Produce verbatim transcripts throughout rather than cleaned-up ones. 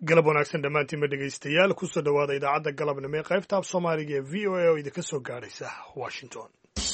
galab wanaagsan dhammaantiinba dhegaystayaal kusoo dhowaada idaacadda galabnimo ee qaybta af soomaaliga ee v o a oo idinka soo gaadhaysa washington.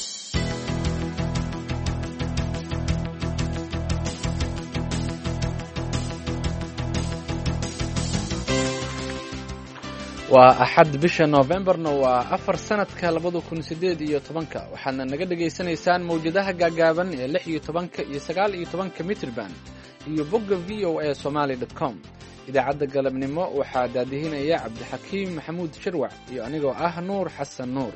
waa axad bisha noofembarna waa afar sanadka labada kun sideed iyo tobanka waxaadna naga dhegaysanaysaan mawjadaha gaagaaban ee lix iyo tobanka iyo sagaal iyo tobanka mitrban iyo bogga v o a somaly dot com. idaacadda galabnimo waxaa daadihinaya cabdixakiim maxamuud shirwac iyo anigoo ah nuur xasan nuur.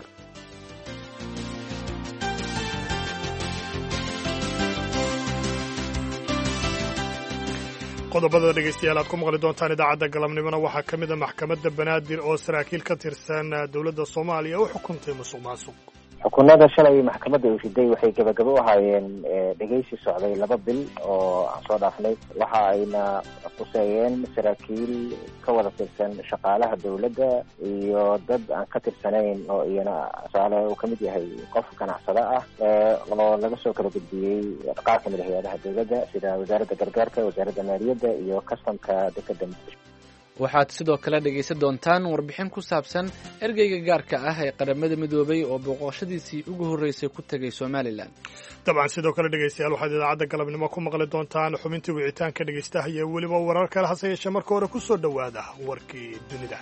qodobada dhegaystayaal aad ku maqli doontaan idaacadda galabnimona waxaa ka mid a maxkamadda banaadir oo saraakiil ka tirsan dowladda soomaaliya u xukuntay musuq maasuq. xukunada shalay maxkamadda uu riday waxay gabagabo u ahaayeen dhegaysi socday laba bil oo aan soo dhaafnay waxa ayna quseeyeen saraakiil ka wada tirsan shaqaalaha dowladda iyo dad aan ka tirsanayn oo iyana tusaale uu kamid yahay qof ganacsada ah oo laga soo kala gudbiyey qaar kamid a hay-adaha dowladda sida wasaaradda gargaarka, wasaaradda maaliyadda iyo kastamka dekeda muqdisho. waxaad sidoo kale dhegaysan doontaan warbixin ku saabsan ergeyga gaarka ah ee qaramada midoobay oo booqashadiisii ugu horreysay ku tegay somalilan. dabcan sidoo kale dhegaystayaal waxaad idaacadda galabnimo ku maqli doontaan xubintii wicitaanka dhegaystaha iyo weliba warar kale hase yeeshee marka hore ku soo dhowaada warkii dunida.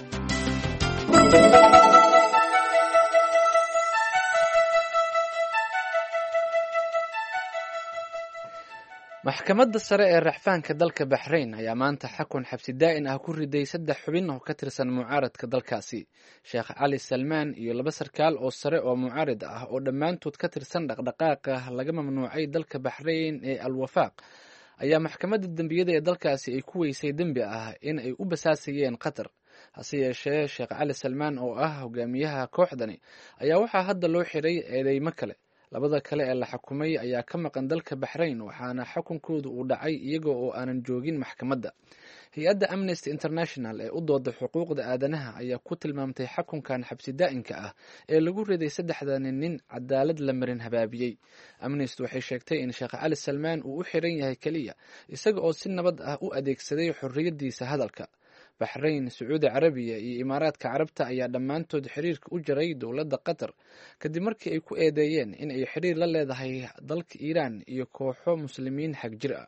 maxkamadda sare ee racfaanka dalka baxrayn ayaa maanta xakun xabsi daa'in ah ku riday saddex xubin oo ka tirsan mucaaradka dalkaasi. sheekh cali salmaan iyo laba sarkaal oo sare oo mucaarid ah oo dhammaantood ka tirsan dhaqdhaqaaqa laga mamnuucay dalka baxrayn ee alwafaaq ayaa maxkamadda dembiyada ee dalkaasi ay ku weysay dembi ah in ay u basaasayeen qatar. hase yeeshee sheekh cali salmaan oo ah hogaamiyaha kooxdani ayaa waxaa hadda loo xiray eedeymo kale. labada kale ee la xukumay ayaa ka maqan dalka baxrayn waxaana xukunkoodu uu dhacay iyaga oo aanan joogin maxkamadda. hay-adda amnesty international ee u dooda xuquuqda aadanaha ayaa ku tilmaamtay xukunkan xabsi daa'inka ah ee lagu riday saddexdani nin cadaalad la marin habaabiyey. amnesty waxay sheegtay in sheekh cali salmaan uu u xiran yahay keliya isaga oo si nabad ah u adeegsaday xorriyaddiisa hadalka. baxrayn, sacuudi carabiya iyo imaaraadka carabta ayaa dhammaantood xiriirka u jaray dowladda qatar kadib markii ay ku eedeeyeen in ay xiriir la leedahay dalka iiraan iyo kooxo muslimiin xag jir ah.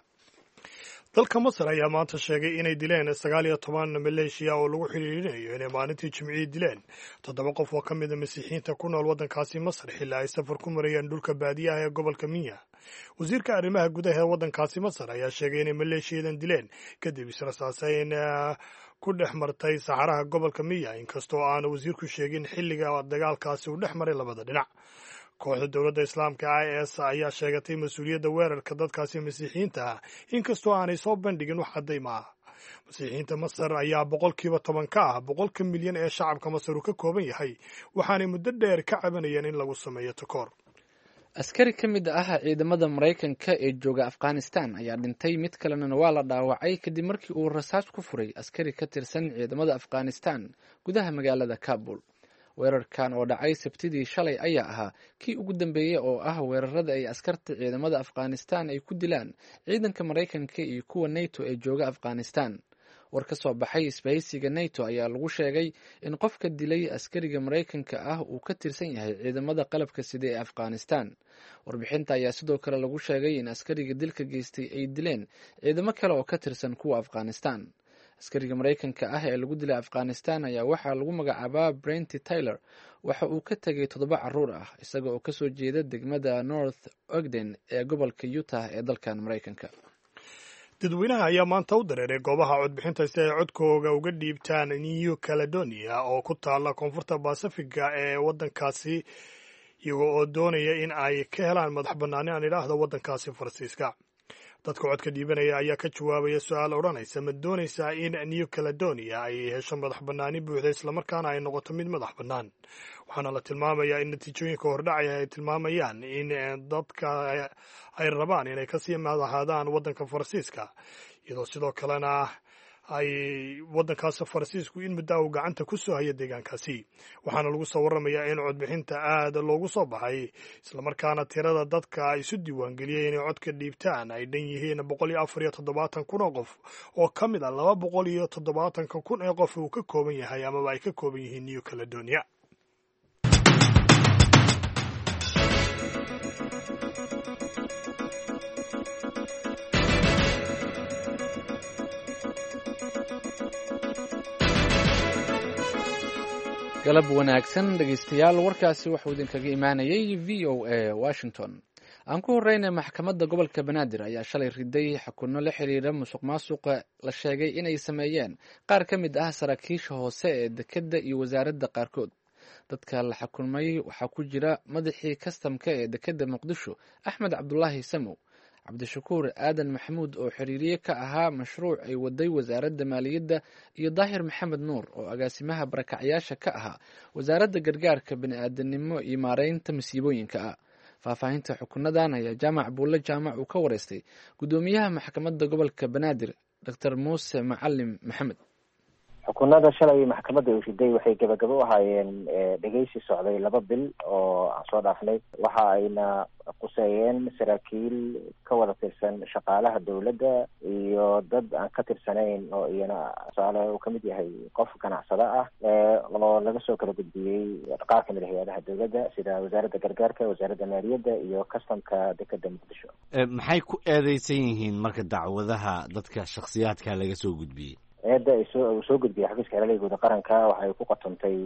dalka masar ayaa maanta sheegay inay dileen sagaal iyo toban maleeshiya oo lagu xiriirinayo inay maalintii jimcihii dileen toddoba qof oo ka mid a masiixiyiinta ku nool waddankaasi masar xilaa ay safar ku marayeen dhulka baadiyaha ee gobolka minya. wasiirka arrimaha gudaha ee waddankaasi masar ayaa sheegay inay maleeshiyadan dileen kadib israsaasayn ku dhex martay saxaraha gobolka miya inkastoo aanu wasiirku sheegin xilliga dagaalkaasi uu dhex maray labada dhinac. kooxda dowladda islaamka i s ayaa sheegatay mas-uuliyadda weerarka dadkaasi masiixiyiinta ah inkastoo aanay soo bandhigin wax caddayma ah. masiixiyiinta masar ayaa boqolkiiba toban ka ah boqolka milyan ee shacabka masar uu ka kooban yahay waxaanay muddo dheer ka cabanayeen in lagu sameeyo takoor. askari ka mid ah ciidamada maraykanka ee jooga afghanistan ayaa dhintay mid kalena waa la dhaawacay kadib markii uu rasaas ku furay askari ka tirsan ciidamada afghanistan gudaha magaalada kabul. weerarkan oo dhacay sabtidii shalay ayaa ahaa kii ugu dambeeyey oo ah weerarada ay askarta ciidamada afghanistan ay ku dilaan ciidanka maraykanka iyo kuwa nato ee jooga afghanistan. war ka soo baxay isbahaysiga nato ayaa lagu sheegay in qofka dilay askariga maraykanka ah uu ka tirsan yahay ciidamada qalabka sida ee afghanistan. warbixinta ayaa sidoo kale lagu sheegay in askariga dilka geystay ay dileen ciidamo kale oo ka tirsan kuwa afghanistan. askariga maraykanka ah ee lagu dilay afghanistan ayaa waxaa lagu magacaabaa brenty tyler. waxa uu ka tegay toddoba caruur ah isaga oo kasoo jeeda degmada north ogden ee gobolka utah ee dalkan maraykanka. dadweynaha ayaa maanta u dareeray goobaha codbixinta si ay codkooga uga dhiibtaan new caledonia oo ku taalla koonfurta baasifiga ee waddankaasi iyaga oo doonaya in ay ka helaan madax bannaani aan idhaahdo waddankaasi faransiiska. dadka codka dhiibanaya ayaa ka jawaabaya su-aal odhanaysa ma doonaysaa in new caledonia ay hesho madax bannaani buuxda islamarkaana ay noqoto mid madax bannaan. waxaana la tilmaamayaa in natiijooyinka hordhacaya ay tilmaamayaan in dadka ay rabaan inay kasii madaxaadaan waddanka faransiiska iyadoo sidoo kalena ay waddankaasi faransiisku in muddo uu gacanta ku soo haya deegaankaasi waxaana lagu soo warramayaa in codbixinta aad loogu soo baxay islamarkaana tirada dadka isu diiwaangeliyey inay codka dhiibtaan ay dhan yihiin boqol iyo afar iyo toddobaatan kun oo qof oo ka mid ah laba boqol iyo toddobaatanka kun ee qof uu ka kooban yahay amaba ay ka kooban yihiin new caledonia. galab wanaagsan dhegaystayaal, warkaasi waxuu idinkaga imaanayay v o a washington. aan ku horreynay maxkamadda gobolka banaadir ayaa shalay riday xukunno la xiriira musuq maasuqa la sheegay inay sameeyeen qaar ka mid ah saraakiisha hoose ee dekedda iyo wasaaradda qaarkood. dadka la xukumay waxaa ku jira madaxii kastamka ee dekedda muqdisho axmed cabdulaahi samow, cabdishakuur aadan maxamuud oo xiriiriye ka ahaa mashruuc ay waday wasaaradda maaliyadda, iyo daahir maxamed nuur oo agaasimaha barakacyaasha ka ahaa wasaaradda gargaarka bini'aadanimo iyo maareynta masiibooyinka ah. faahfaahinta xukunadan ayaa jaamac buulle jaamac uu ka wareystay guddoomiyaha maxkamadda gobolka banaadir doctor muuse macalim maxamed. xukunada shalay maxkamadda uu riday waxay gabagabo u ahaayeen dhegeysi socday laba bil oo aan soo dhaafnay. waxa ayna quseeyeen saraakiil ka wada tirsan shaqaalaha dowladda iyo dad aan ka tirsanayn oo iyana tusaale uu kamid yahay qof ganacsada ah oo laga soo kala gudbiyey qaar kamid ah hay-adaha dowladda sida wasaaradda gargaarka, wasaaradda maaliyadda iyo kastamka dekedda muqdisho. maxay ku eedeysan yihiin marka dacwadaha dadka shakhsiyaadka laga soo gudbiyey? eedda uu soo gudbiyey xafiiska xeeladaha guud qaranka waxay ku qatontay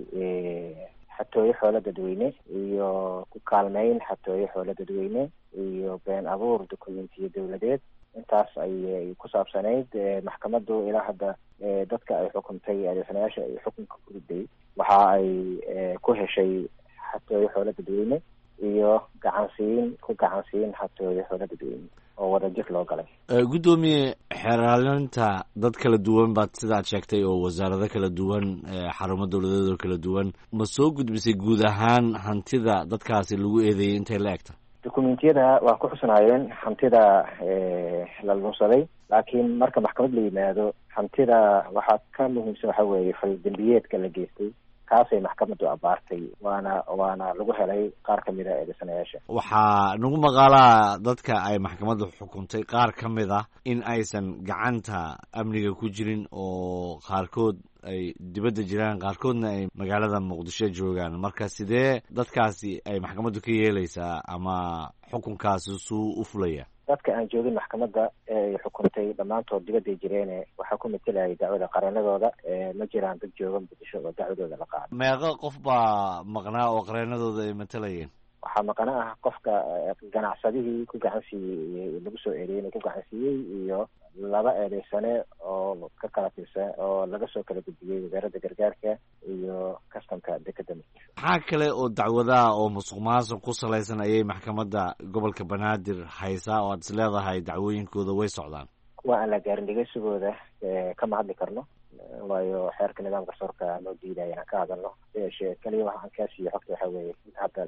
xatooyo xoolo dadweyne iyo ku kaalmeyn xatooyo xoolo dadweyne iyo been abuur dokumentiyo dowladeed. intaas ayay ku saabsanayd. maxkamaddu ilaa hadda dadka ay xukuntay adeegsanayaasha ay xukunka ku riday waxa ay ku heshay xatooyo xoolo dadweyne iyo gacansiin ku gacansiin xatooyo xoolo dadweyne oo wadajir loo galay. guddoomiye, xeeraalinta dad kala duwan baad sidaad sheegtay oo wasaarado kala duwan, xarumo dowladeed oo kala duwan, ma soo gudbisay guud ahaan hantida dadkaasi lagu eedeeyey intay la egta? dokumentiyada waa ku xusnaayeen hantida la lunsaday, laakiin marka maxkamad la yimaado hantida waxaa ka muhiimsan waxa weeye fal dembiyeedka la geystay. kaasay maxkamaddu abaartay waana waana lagu helay qaar ka mid a eedeysanayaasha. waxaa nagu maqaalaa dadka ay maxkamaddu xukuntay qaar ka mid ah in aysan gacanta amniga ku jirin oo qaarkood ay dibadda jiraan, qaarkoodna ay magaalada muqdisho joogaan. marka sidee dadkaasi ay maxkamaddu ka yeelaysaa ama xukunkaasi suu u fulaya? dadka aan joogin maxkamadda ee ay xukuntay dhammaantood dibadday jireene waxaa ku matelayay dacwada qareenadooda. ma jiraan dad jooga muqdisho oo dacwadooda la qaado. meeqo qof baa maqnaa oo qareenadooda ay matalayeen? waxaa maqna ah qofka ganacsadihii ku gacan siiyey lagu soo eedeeyey inuu ku gacan siiyey iyo laba eedeysane oo ka kala tirsan oo laga soo kala gudbiyey wasaaradda gargaarka iyo kastamka dekedda muqdisho. maxaa kale oo dacwadaha oo musuq maasuq ku salaysan ayay maxkamadda gobolka banaadir haysaa oo aad is leedahay dacwooyinkooda way socdaan? kuwa aan la gaarin dhegeysigooda kama hadli karno, waayo xeerka nidaamka garsoorka noo diidaya inaan ka hadalno. yeeshee kaliya waxa aan kaa siiyo xogta waxaa weeye in hadda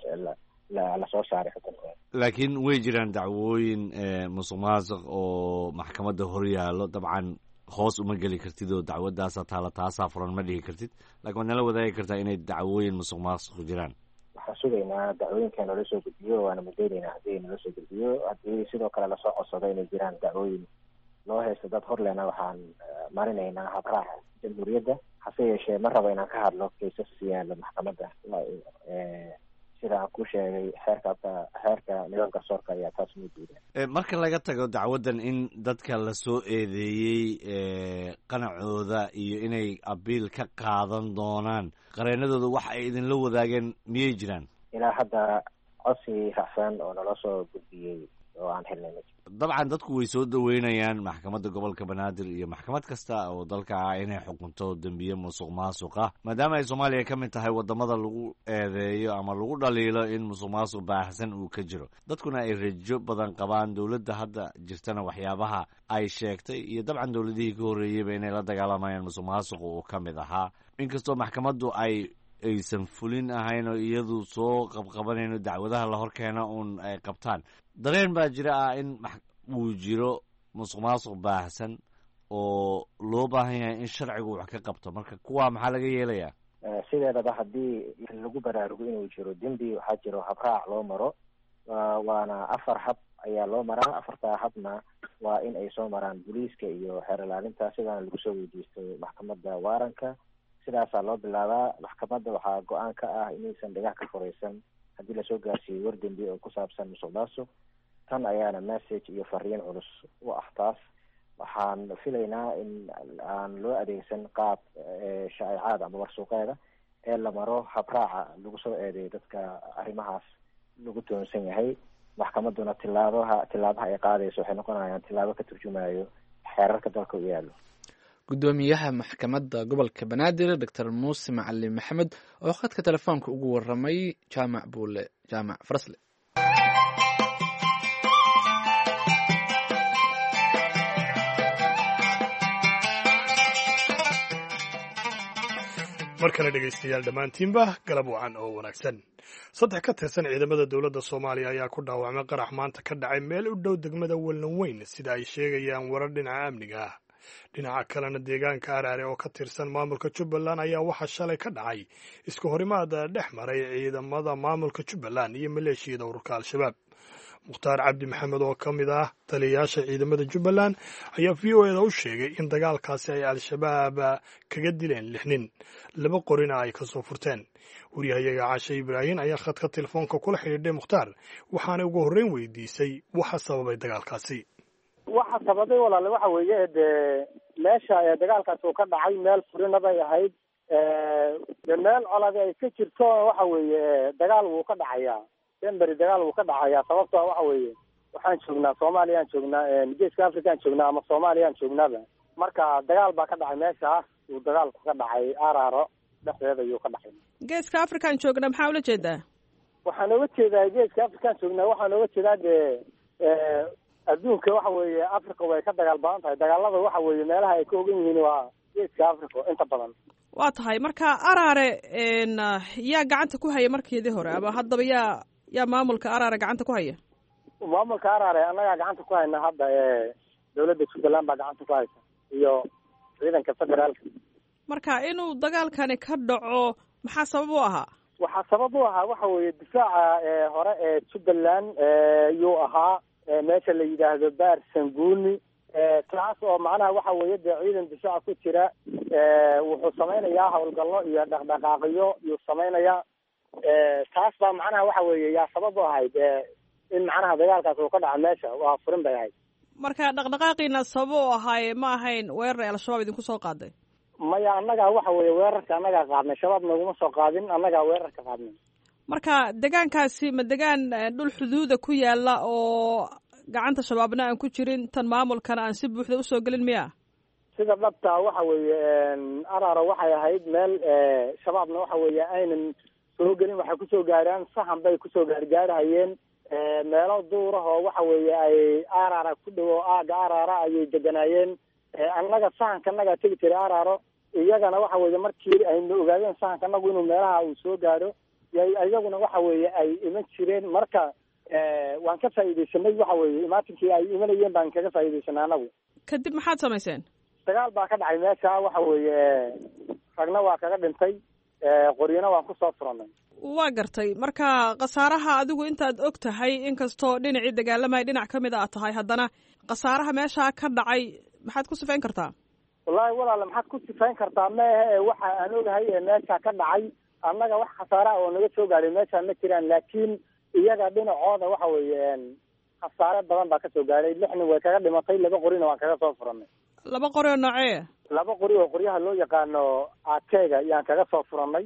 la lasoo saaray xukunkooda. laakiin way jiraan dacwooyin musuq maasuq oo maxkamadda hor yaallo. dabcan hoos uma geli kartid oo dacwadaasaa taala taasaa furan ma dhihi kartid, laakiin waad nala wadaagi kartaa inay dacwooyin musuq maasuq jiraan. waxaan sugaynaa dacwooyinka noola soo gudbiyo waana mudaynaynaa haddii nala soo gudbiyo. haddii sidoo kale lasoo codsado inay jiraan dacwooyin loo haysto dad hor lena waxaan marinaynaa habraaca jamhuuriyadda. hase yeeshee ma rabo inaan ka hadlo kaysas yaalo maxkamadda. sida aan ku sheegay xeerka xeerka nidaamka garsoorka ayaa taas noo diida. marka laga tago dacwaddan in dadka lasoo eedeeyey qanacooda iyo inay abiil ka qaadan doonaan, qareenadooda wax ay idinla wadaageen miyay jiraan? ilaa hadda codsi raacsan oo nala soo gudbiyey oo aan helnay. dabcan dadku way soo dhaweynayaan maxkamadda gobolka banaadir iyo maxkamad kasta oo dalka ah inay xukunto dembiye musuq maasuqa, maadaama ay soomaaliya ka mid tahay wadamada lagu eedeeyo ama lagu dhaliilo in musuq maasuq baahsan uu ka jiro. dadkuna ay rajo badan qabaan dowladda hadda jirtana waxyaabaha ay sheegtay iyo dabcan dowladihii ka horreeyeyba inay la dagaalamayaan musuq maasuqa uu ka mid ahaa. inkastoo maxkamaddu ay aysan fulin ahayn oo iyadu soo qabqabanayno dacwadaha la hor keena uun ay qabtaan, dareen baa jira ah in uu jiro musuq maasuq baahsan oo loo baahan yahay in sharcigu wax ka qabto marka kuwa maxaa laga yeelayaa sideedaba haddii lagu baraarugo inuu jiro dembi waxaa jiro habraac loo maro waana afar hab ayaa loo maraa afartaa habna waa in ay soo maraan booliiska iyo xeer ilaalinta sidaana lagu soo weydiistay maxkamadda waaranka sidaasaa loo bilaabaa maxkamadda waxaa go-aan ka ah inaysan dhagax ka furaysan haddii lasoo gaarsiiyo war dembi oo ku saabsan musuq maasuq tan ayaana message iyo fariin culus u ah taas waxaan filaynaa in aan loo adeegsan qaab shaa'icaad ama warsuuqeeda ee la maro habraaca lagu soo eedeeyo dadka arrimahaas lagu toonsan yahay maxkamadduna tilaabaha tilaabaha ay qaadayso waxay noqonayaan tilaabo ka turjumayo xeerarka dalka u yaallo guddoomiyaha maxkamadda gobolka banaadir doctor muuse macalin maxamed oo khadka telefoonka ugu waramay jaamac buule jaamac farasle mar kale dhegaystayaal dhammaantiinba galab wacan oo wanaagsan saddex ka tirsan ciidamada dowladda soomaaliya ayaa ku dhaawacmay qarax maanta ka dhacay meel u dhow degmada wallan weyn sida ay sheegayaan warar dhinaca amniga ah dhinaca kalena deegaanka araare oo ka tirsan maamulka jubbaland ayaa waxaa shalay ka dhacay isku horimaada dhex maray ciidamada maamulka jubbaland iyo maleeshiyada ururka al-shabaab mukhtaar cabdi maxamed oo ka mid ah taliyayaasha ciidamada jubbaland ayaa v o eda u sheegay in dagaalkaasi ay al-shabaab kaga dileen lix nin laba qorina ay kasoo furteen waryahayaga caashe ibraahim ayaa khadka telefoonka kula xidhiidhay mukhtaar waxaana ugu horreyn weydiisay waxa sababay dagaalkaasi waxa sababay walaale waxa weeye dee meesha ee dagaalkaasi uu ka dhacay meel furina bay ahayd de meel colade ay ka jirto waxa weeye dagaal wuu ka dhacayaa denberi dagaal wuu ka dhacayaa sababtoo waxa weeye waxaan joognaa soomaaliyaan joognaa geeska afrikaan joognaa ama soomaaliyaan joognaaba marka dagaal baa ka dhacay meesha uu dagaalku ka dhacay araaro dhexdeeda ayuu ka dhacay geeska afrikaan joognaa maxaa ula jeedaa waxaan oga jeedaa geeska afrikaan joognaa waxaan oga jeedaa dee adduunka waxa weeye africa way ka dagaal badan tahay dagaalada waxa weeye meelaha ay ka ogan yihiin waa geeska africa inta badan waa tahay marka araare yaa gacanta ku haya markeedii hore ama haddaba yaa yaa maamulka araare gacanta ku haya maamulka araare annagaa gacanta ku hayna hadda ee dawladda jubbaland baa gacanta ku haysa iyo ciidanka federaalka marka inuu dagaalkani ka dhaco maxaa sabab u ahaa waxaa sabab u ahaa waxa weeye difaaca hore ee jubbaland yuu ahaa meesha la yidhaahdo baar sanguuni taas oo macnaha waxa weeye dee ciidan difaaca ku jira wuxuu samaynayaa howlgallo iyo dhaqdhaqaaqyo yuu samaynayaa taas baa macnaha waxa weeye yaa sabab u ahayd in macnaha dagaalkaas uu ka dhaca meesha waa furin bay ahayd marka dhaqdhaqaaqiina sabab u ahaaye ma ahayn weerar ay al-shabaab idinku soo qaaday maya annagaa waxa weeye weerarka annagaa qaadnay shabaab naguma soo qaadin annagaa weerarka qaadnay marka degaankaasi ma degaan dhul xuduuda ku yaala oo gacanta shabaabna aan ku jirin tan maamulkana aan si buuxda usoo gelin miya sida dhabta waxa weeye araaro waxay ahayd meel shabaabna waxa weeye aynan soo gelin waxay kusoo gaaraan sahan bay kusoo gaargaarhayeen meelo duurah oo waxa weeye ay araara ku dhowo aaga araara ayay deganaayeen annaga sahanka annagaa tegi jiray araaro iyagana waxa weeye markii ayna ogaadeen sahanka annagu inuu meelaha uu soo gaaro iyaguna waxa weeye ay iman jireen marka waan ka faa'iidaysanay waxa weeye imaatinkii ay imanayeen baan kaga faa'iidaysanay anagu kadib maxaad samayseen dagaal baa ka dhacay meesha waxa weeye ragna waa kaga dhintay qoryana waan kusoo furanay waa gartay marka khasaaraha adigu intaad og tahay inkastoo dhinacii dagaalamaya dhinac ka mid a aad tahay haddana khasaaraha meeshaa ka dhacay maxaad ku sifayn kartaa wallaahi walaale maxaad ku sifayn kartaa meehe waxa aan ogahay ee meesha ka dhacay annaga wax khasaara oo naga soo gaaray meesha ma jiraan laakiin iyaga dhinacooda waxa weeye khasaare badan baa kasoo gaaray lix nin way kaga dhimatay laba qorina waan kaga soo furanay laba qori oo noocee laba qori oo qoryaha loo yaqaano akeega yaan kaga soo furanay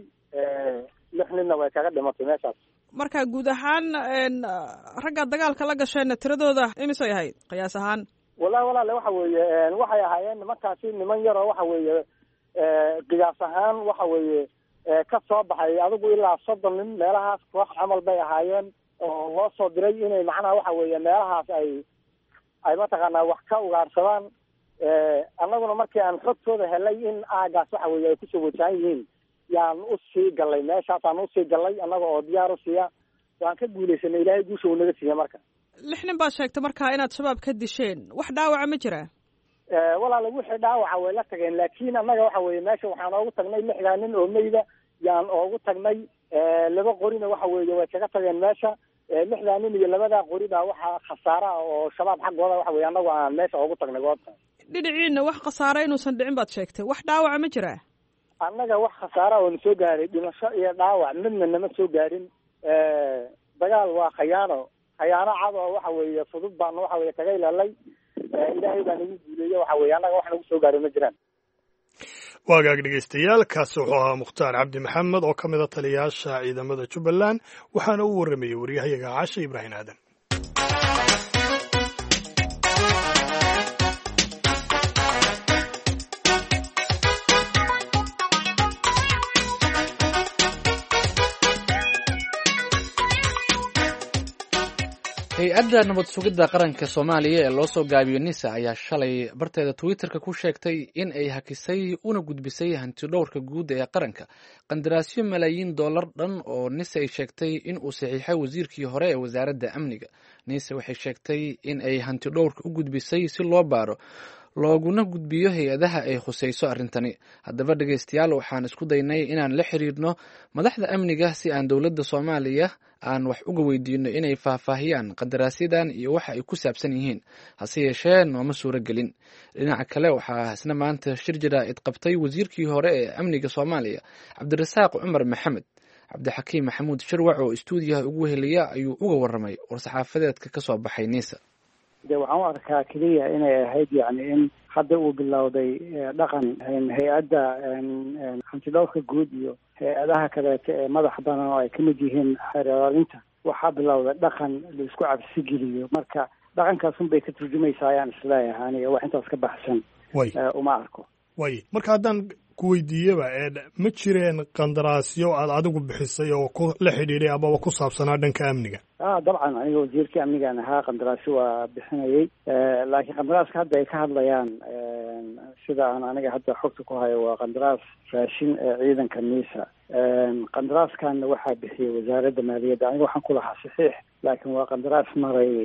lix ninna way kaga dhimatay meeshaas marka guud ahaan ragga dagaalka la gasheenna tiradooda imisay ahayd qiyaas ahaan wallahi walaale waxa weeye waxay ahaayeen nimankaasi niman yaroo waxa weeye qiyaas ahaan waxa weeye ka soo baxay adigu ilaa soddon nin meelahaas koox camal bay ahaayeen oo loo soo diray inay macnaha waxa weeye meelahaas ay ay mataqaanaa wax ka ugaarsadaan annaguna markii aan xogtooda helay in aagaas waxa weeye ay kusoo wajahan yihiin yaan usii gallay meeshaasaan usii gallay annaga oo diyaar u siiya waan ka guulaysanay ilaahay guusha uu naga siiya marka lix nin baad sheegtay markaa inaad shabaab ka disheen wax dhaawaca ma jiraa walaala wixii dhaawaca way la tageen, laakiin annaga waxa weeye meesha waxaan oogu tagnay lixdaa nin oo meyda yaan oogu tagnay. laba qorina waxa weeye way kaga tageen meesha. lixdaa nin iyo labadaa qori baa waxaa khasaara oo shabaab xaggooda waxa weye annagu aan meesha oogu tagnay goobta. dhinaciina wax khasaara inuusan dhicin baad sheegtay, wax dhaawaca ma jiraa? annaga wax khasaara oo na soo gaaray dhimasho iyo dhaawac midna nama soo gaarin. dagaal waa khayaano khayaano cad oo waxa weeye fudud baana waxa weye kaga ilaalay. ilaahay baa nagu guuleeye waxa weye annaga wax nagu soo gaaray ma jiraan. waagaag dhegeystayaal, kaasi wuxuu ahaa mukhtaar cabdi maxamed oo ka mid a taliyayaasha ciidamada jubbaland, waxaana u warramayey waryahayaga caashe ibraahim aadan. hay-adda nabad sugidda qaranka soomaaliya ee loo soo gaabiyo nisa ayaa shalay barteeda twitterka ku sheegtay in ay hakisay una gudbisay hanti dhowrka guud ee qaranka qandaraasyo malaayiin dollar dhan oo nisa ay sheegtay in uu saxiixay wasiirkii hore ee wasaaradda amniga. nisa waxay sheegtay in ay hanti dhowrka u gudbisay si loo baaro looguna gudbiyo hay-adaha ay khusayso arrintani. haddaba dhegeystayaal, waxaan isku daynay inaan la xiriirno madaxda amniga si aan dowladda soomaaliya aan wax uga weydiino inay faahfaahiyaan qandaraasyadan iyo waxa ay ku saabsan yihiin, hase yeeshee nooma suuro gelin. dhinaca kale, waxaa isna maanta shir jaraa'id qabtay wasiirkii hore ee amniga soomaaliya cabdirasaaq cumar maxamed. cabdixakiim maxamuud shirwac oo istuudiyaha ugu weheliya ayuu uga warramay war-saxaafadeedka ka soo baxay nisa. de waxaan u arkaa keliya inay ahayd yani in hadda uu bilowday dhaqan hay-adda hantidhowrka guud iyo hay-adaha kaleeto ee madaxa banan oo ay kamid yihiin xeerlaalinta, waxaa bilowday dhaqan laisku cabsi geliyo. marka dhaqankaasun bay ka turjumaysaa ayaan isleeyahay aniga wax intaas ka baxsan uma arko. way marka haddaan ku weydiiyaba ma jireen qandaraasyo aad adigu bixisay oo ku la xidhiidhay amaba ku saabsanaa dhanka amniga? a dabcan aniga wasiirkii amnigaan ahaa, qandaraasyo waa bixinayay. laakiin qandaraaska hadda ay ka hadlayaan sida aan aniga hadda xogta ku hayo waa qandaraas raashin ee ciidanka nisa. qandaraaskanna waxaa bixiyay wasaaradda maaliyadda. aniga waxaan ku lahaa saxiix, laakiin waa qandaraas maray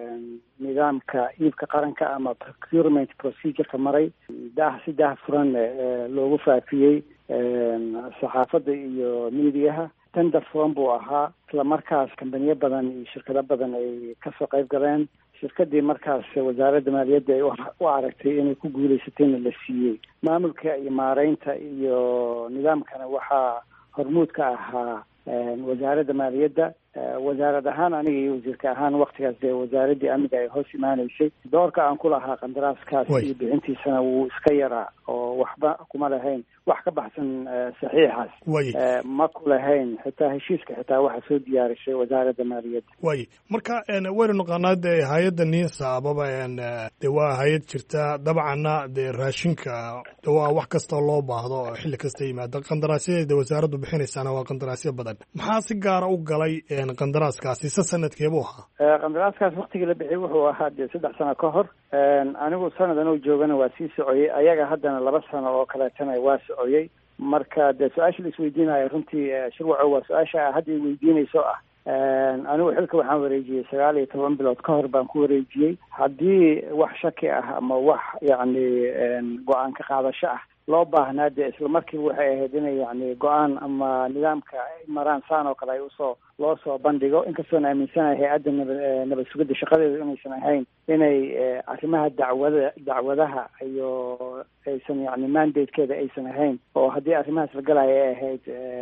nidaamka iibka qaranka ama procurement procedureka maray. daah si daah furan loogu faafiyey saxaafadda iyo miidiyaha. tender furan buu ahaa, isla markaas kambaniyo badan iyo shirkado badan ay kasoo qayb galeen. shirkadii markaas wasaaradda maaliyadda ay u aragtay inay ku guulaysatayna la siiyey. maamulka iyo maareynta iyo nidaamkana waxaa hormuud ka ahaa wasaaradda maaliyadda. wasaarad ahaan aniga iyo wasiirka ahaan waktigaas dee wasaaraddii amniga ay hoos imaaneysay. doorka aan ku lahaa qandaraaskaas iyo bixintiisana wuu iska yaraa oo waxba kuma lahayn wax ka baxsan saxiixaas. ma ku lahayn xitaa heshiiska xitaa waxaa soo diyaarisay wasaaradda maaliyadda. way marka waynu naqaanaa dee hay-adda nisa amaba de waa hay-ad jirta dabcanna dee raashinka de waa wax kastoo loo baahdo xilli kasta yimaada. qandaraasyadeeda wasaaraddu bixinaysaana waa qandaraasyo badan. maxaa si gaara u galay qandaraaskaasi se sanadkeebuu ahaa? qandaraaskaas waktigii la bixiyay wuxuu ahaa dee saddex sano ka hor. anigu sanadan oo joogana waa sii socoyey, ayaga haddana laba sano oo kaleetana waa socoyey. marka dee su-aasha la isweydiinayo runtii shirwaco waa su-aasha hadda i weydiinayso ah. anigu xilka waxaan wareejiyey sagaal iyo toban bilood ka hor baan ku wareejiyey. haddii wax shaki ah ama wax yacni go-aan ka qaadasho ah loo baahnaa dee isla markiiba waxay ahayd inay yani go-aan ama nidaamka maraan saan oo kale ay usoo loo soo bandhigo. inkastoon aaminsanahay hay-adda naba nabad sugidda shaqadeeda inaysan ahayn inay arrimaha dacwada dacwadaha iyo aysan yani mandatekeeda aysan ahayn, oo haddii arrimahaas la galaya ay ahayd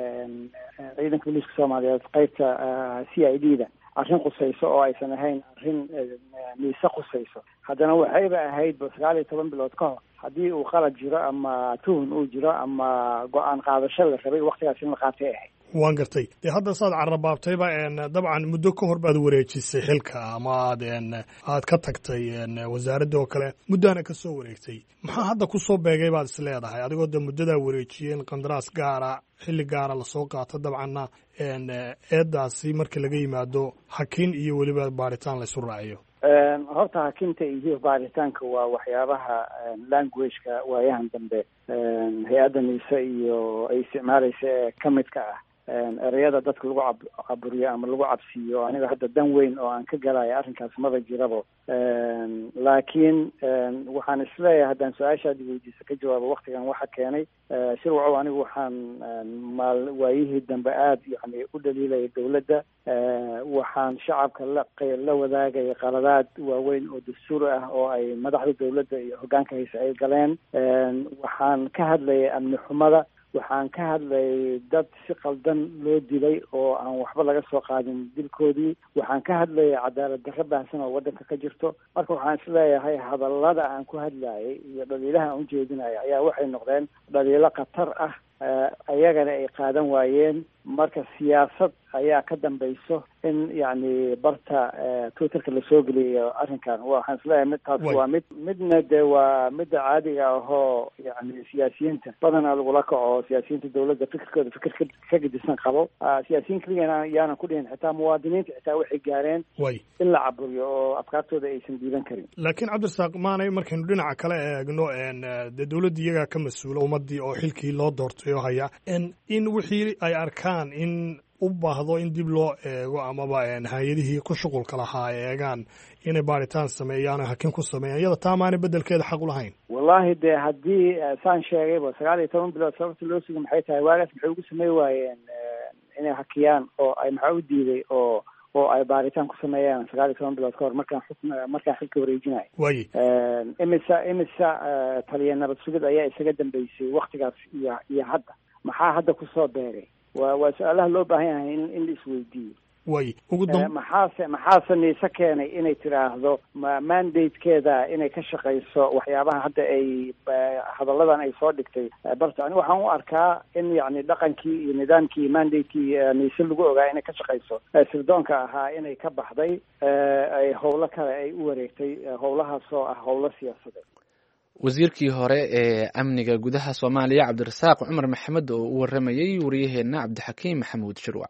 ciidanka booliiska soomaaliyeed qaybta c i d da arrin qusayso oo aysan ahayn arrin miise qusayso. haddana waxayba ahayd ba sagaal iyo toban bilood ka hor haddii uu qalad jiro ama tuhun uu jiro ama go-aan qaadasho la rabay waktigaas in la qaatay ahayd. waan gartay. dee hadda saad carrabaabtayba dabcan muddo ka hor baad wareejisay xilka ama aad aad ka tagtay wasaaradda oo kale muddaana ka soo wareegtay. maxaa hadda kusoo beegay baad is leedahay adigoo de muddadaa wareejiyeen qandaraas gaara xilli gaara lasoo qaato dabcanna eedaasi marka laga yimaado hakin iyo weliba baaritaan laysu raaciyo? horta hakinta iyo baaritaanka waa waxyaabaha languageka waayahan dambe hay-adda nise iyo ay isticmaalaysa ee kamidka ah ereyada dadka lagu cab caburiyo ama lagu cabsiiyo. aniga hadda dan weyn oo aan ka galayo arrinkaas maba jirabo. laakiin waxaan isleeyahay haddaan su-aashaadi weydiisa ka jawaabo waktigan waxa keenay shirwacow anigu waxaan maal waayihii dambe aada yani u dhaliilaya dawladda waxaan shacabka la la wadaagaya qaladaad waaweyn oo dastuuri ah oo ay madaxda dawladda iyo hoggaanka hayse ay galeen waxaan ka hadlayay amni xumada waxaan ka hadlayay dad si qaldan loo dilay oo aan waxba laga soo qaadin dilkoodii waxaan ka hadlayay cadaalad darro baahsan oo waddanka ka jirto marka waxaan isleeyahay hadallada aan ku hadlayay iyo dhaliilaha aan ujeedinaya ayaa waxay noqdeen dhaliilo khatar ah ayagana ay qaadan waayeen marka siyaasad ayaa ka dambayso in yani barta twitterka lasoo geliyo arrinkan waxaan isleeyahay mid taas waa mid midna de waa midda caadiga ahoo yani siyaasiyiinta badanaa lagula kaco siyaasiyiinta dawladda fikirkooda fikir ka ka gedisan qabo siyaasiyiin keligana yaanan ku dhihin xitaa muwaadiniinta xitaa waxay gaareen in la caburiyo oo afkaartooda aysan diidan karin laakiin cabdirasaaq maanay markaynu dhinaca kale eegno dee dawladda iyagaa ka mas-uula ummadii oo xilkii loo doortay oo haya in wixii ay arkaan in u baahdo in dib loo eego amaba hay-adihii ku shuqulka lahaa ay eegaan inay baaritaan sameeyaan o hakin ku sameeyaan iyada taa maanay bedelkeeda xaq u lahayn wallahi de haddii saan sheegayba sagaal iyo toban bilood sababta loo suga maxay tahay waagaas maxay ugu samey waayeen inay hakiyaan oo ay maxaa u diiday oo oo ay baaritaan ku sameeyaan sagaal iyo toban bilood ka hor markaan xukm markaan xilka wareejinayo wayi imisa imisa taliya nabad sugid ayaa isaga dambeysay waktigaas iyo iyo hadda maxaa hadda kusoo beeray wa waa su-aalaha loo baahan yahay in in la isweydiiyo way ugu dam maxaase maxaase niise keenay inay tiraahdo ma mandatekeeda inay ka shaqayso waxyaabaha hadda ay hadalladan ay soo dhigtay barta ani waxaan u arkaa in yani dhaqankii iyo nidaamkii mandatekii niise lagu ogaa inay ka shaqayso sirdoonka ahaa inay ka baxday ay howlo kale ay u wareegtay howlahaas oo ah howlo siyaasadeed wasiirkii hore ee amniga gudaha soomaaliya cabdirasaaq cumar maxamed oo u waramayey wariyaheenna cabdixakiim maxamuud shirwac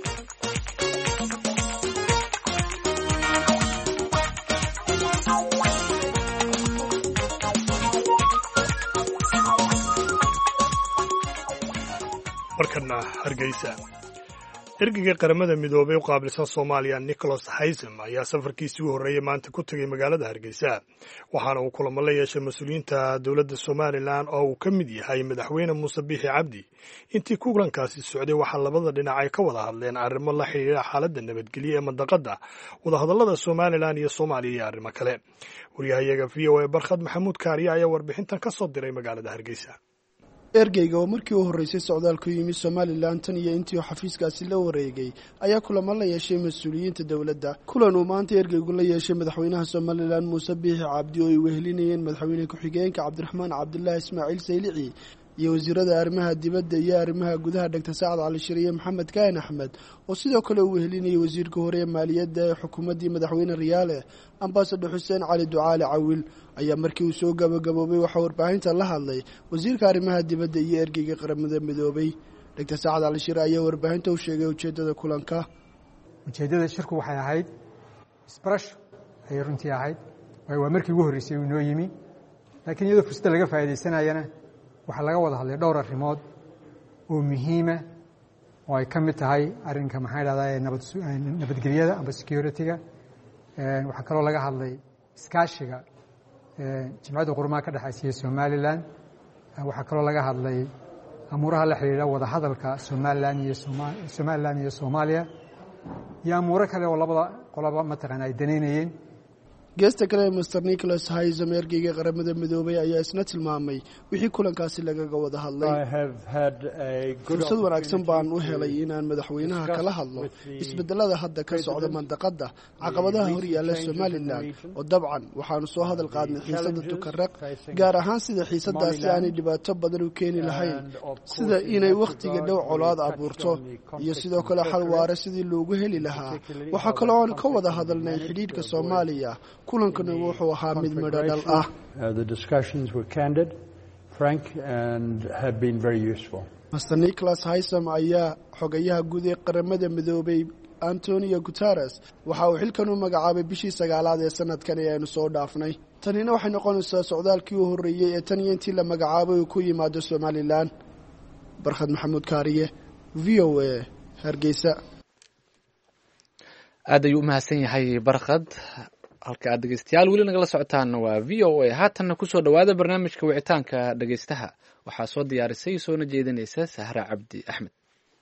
markana hargeysa ergeyga qaramada midoobay u qaabilsan soomaaliya nicholas haysam ayaa safarkiisii u horreeyey maanta ku tegey magaalada hargeysa waxaana uu kulamo la yeeshay mas-uuliyiinta dowladda somalilan oo uu ka mid yahay madaxweyne muuse biixi cabdi intii kulankaasi socday waxaa labada dhinac ay ka wada hadleen arrimo la xidhiidha xaaladda nabadgelyo ee mandaqadda wadahadallada somalilan iyo soomaaliya iyo arrimo kale waryahayaga v o a barkhad maxamuud kaariya ayaa warbixintan ka soo diray magaalada hargeysa ergeyga oo markii u horreysay socdaal ku yimid somalilan tan iyo intii xafiiskaasi la wareegay ayaa kulamo la yeeshay mas-uuliyiinta dowladda kulan uu maanta ergeygu la yeeshay madaxweynaha somalilan muuse biixi cabdi oo ay wehelinayeen madaxweyne ku-xigeenka cabdiraxmaan cabdulaahi ismaaciil saylici iyo wasiirada arrimaha dibadda iyo arrimaha gudaha dhagtar saacad cali shariye maxamed kaahin axmed oo sidoo kale uu wehelinayay wasiirka hore ee maaliyadda ee xukuumaddii madaxweyne riyaale ambasador xuseen cali ducaale cawil ayaa markii uu soo gabagaboobay waxaa warbaahinta la hadlay wasiirka arrimaha dibadda iyo ergeyga qaramada midoobay dhagtar saacad cali shariye ayaa warbaahinta u sheegay ujeeddada kulanka ujeeddada shirku waxay ahayd isbarasho ayay runtii ahayd waayo waa markii ugu horreysay uu inoo yimi laakiin iyadoo fursadda laga faa'iidaysanayana waxaa laga wada hadlay dhowr arrimood oo muhiima oo ay ka mid tahay arrinka maxaa dhahdaa nabad nabadgelyada amba security-ga waxaa kaloo laga hadlay iskaashiga jimcadda qurumaha ka dhexaysiya somalilan waxaa kaloo laga hadlay amuuraha la xidhiidha wadahadalka somalilan iyo somalilan iyo soomaaliya iyo amuuro kale oo labada qoloba mataqaana ay danaynayeen geesta kale master nicholas haysam ergeyga qaramada midoobay ayaa isna tilmaamay wixii kulankaasi lagaga wada hadlay fursad wanaagsan baan u helay inaan madaxweynaha kala hadlo isbedelada hadda ka socda mandaqadda caqabadaha hor yaalla somalilan oo dabcan waxaanu soo hadal qaadnay xiisadda tukaraq gaar ahaan sida xiisadaasi aanay dhibaato badan u keeni lahayn sida inay wakhtiga dhow colaad abuurto iyo sidoo kale xal waare sidii loogu heli lahaa waxaa kaloo aan ka wada hadalnay xidhiidhka soomaaliya kulankani wuxuu ahaa mid midho dhal ah master nicholas haysam ayaa xogayaha guud ee qaramada midoobay antonio guteres waxa uu xilkan u magacaabay bishii sagaalaad ee sanadkan ee aynu soo dhaafnay tanina waxay noqonaysaa socdaalkii u horreeyey ee tan iyo intii la magacaabay uu ku yimaado somalilan barkhad maxamuud kaariye v o a hargeysa aad ayuu u mahadsan yahay barkhad halka aad dhegeystayaal weli nagala socotaanna waa v o a. haatanna kusoo dhowaada barnaamijka wicitaanka dhegeystaha. waxaa soo diyaarisay soona jeedinaysa sahra cabdi axmed.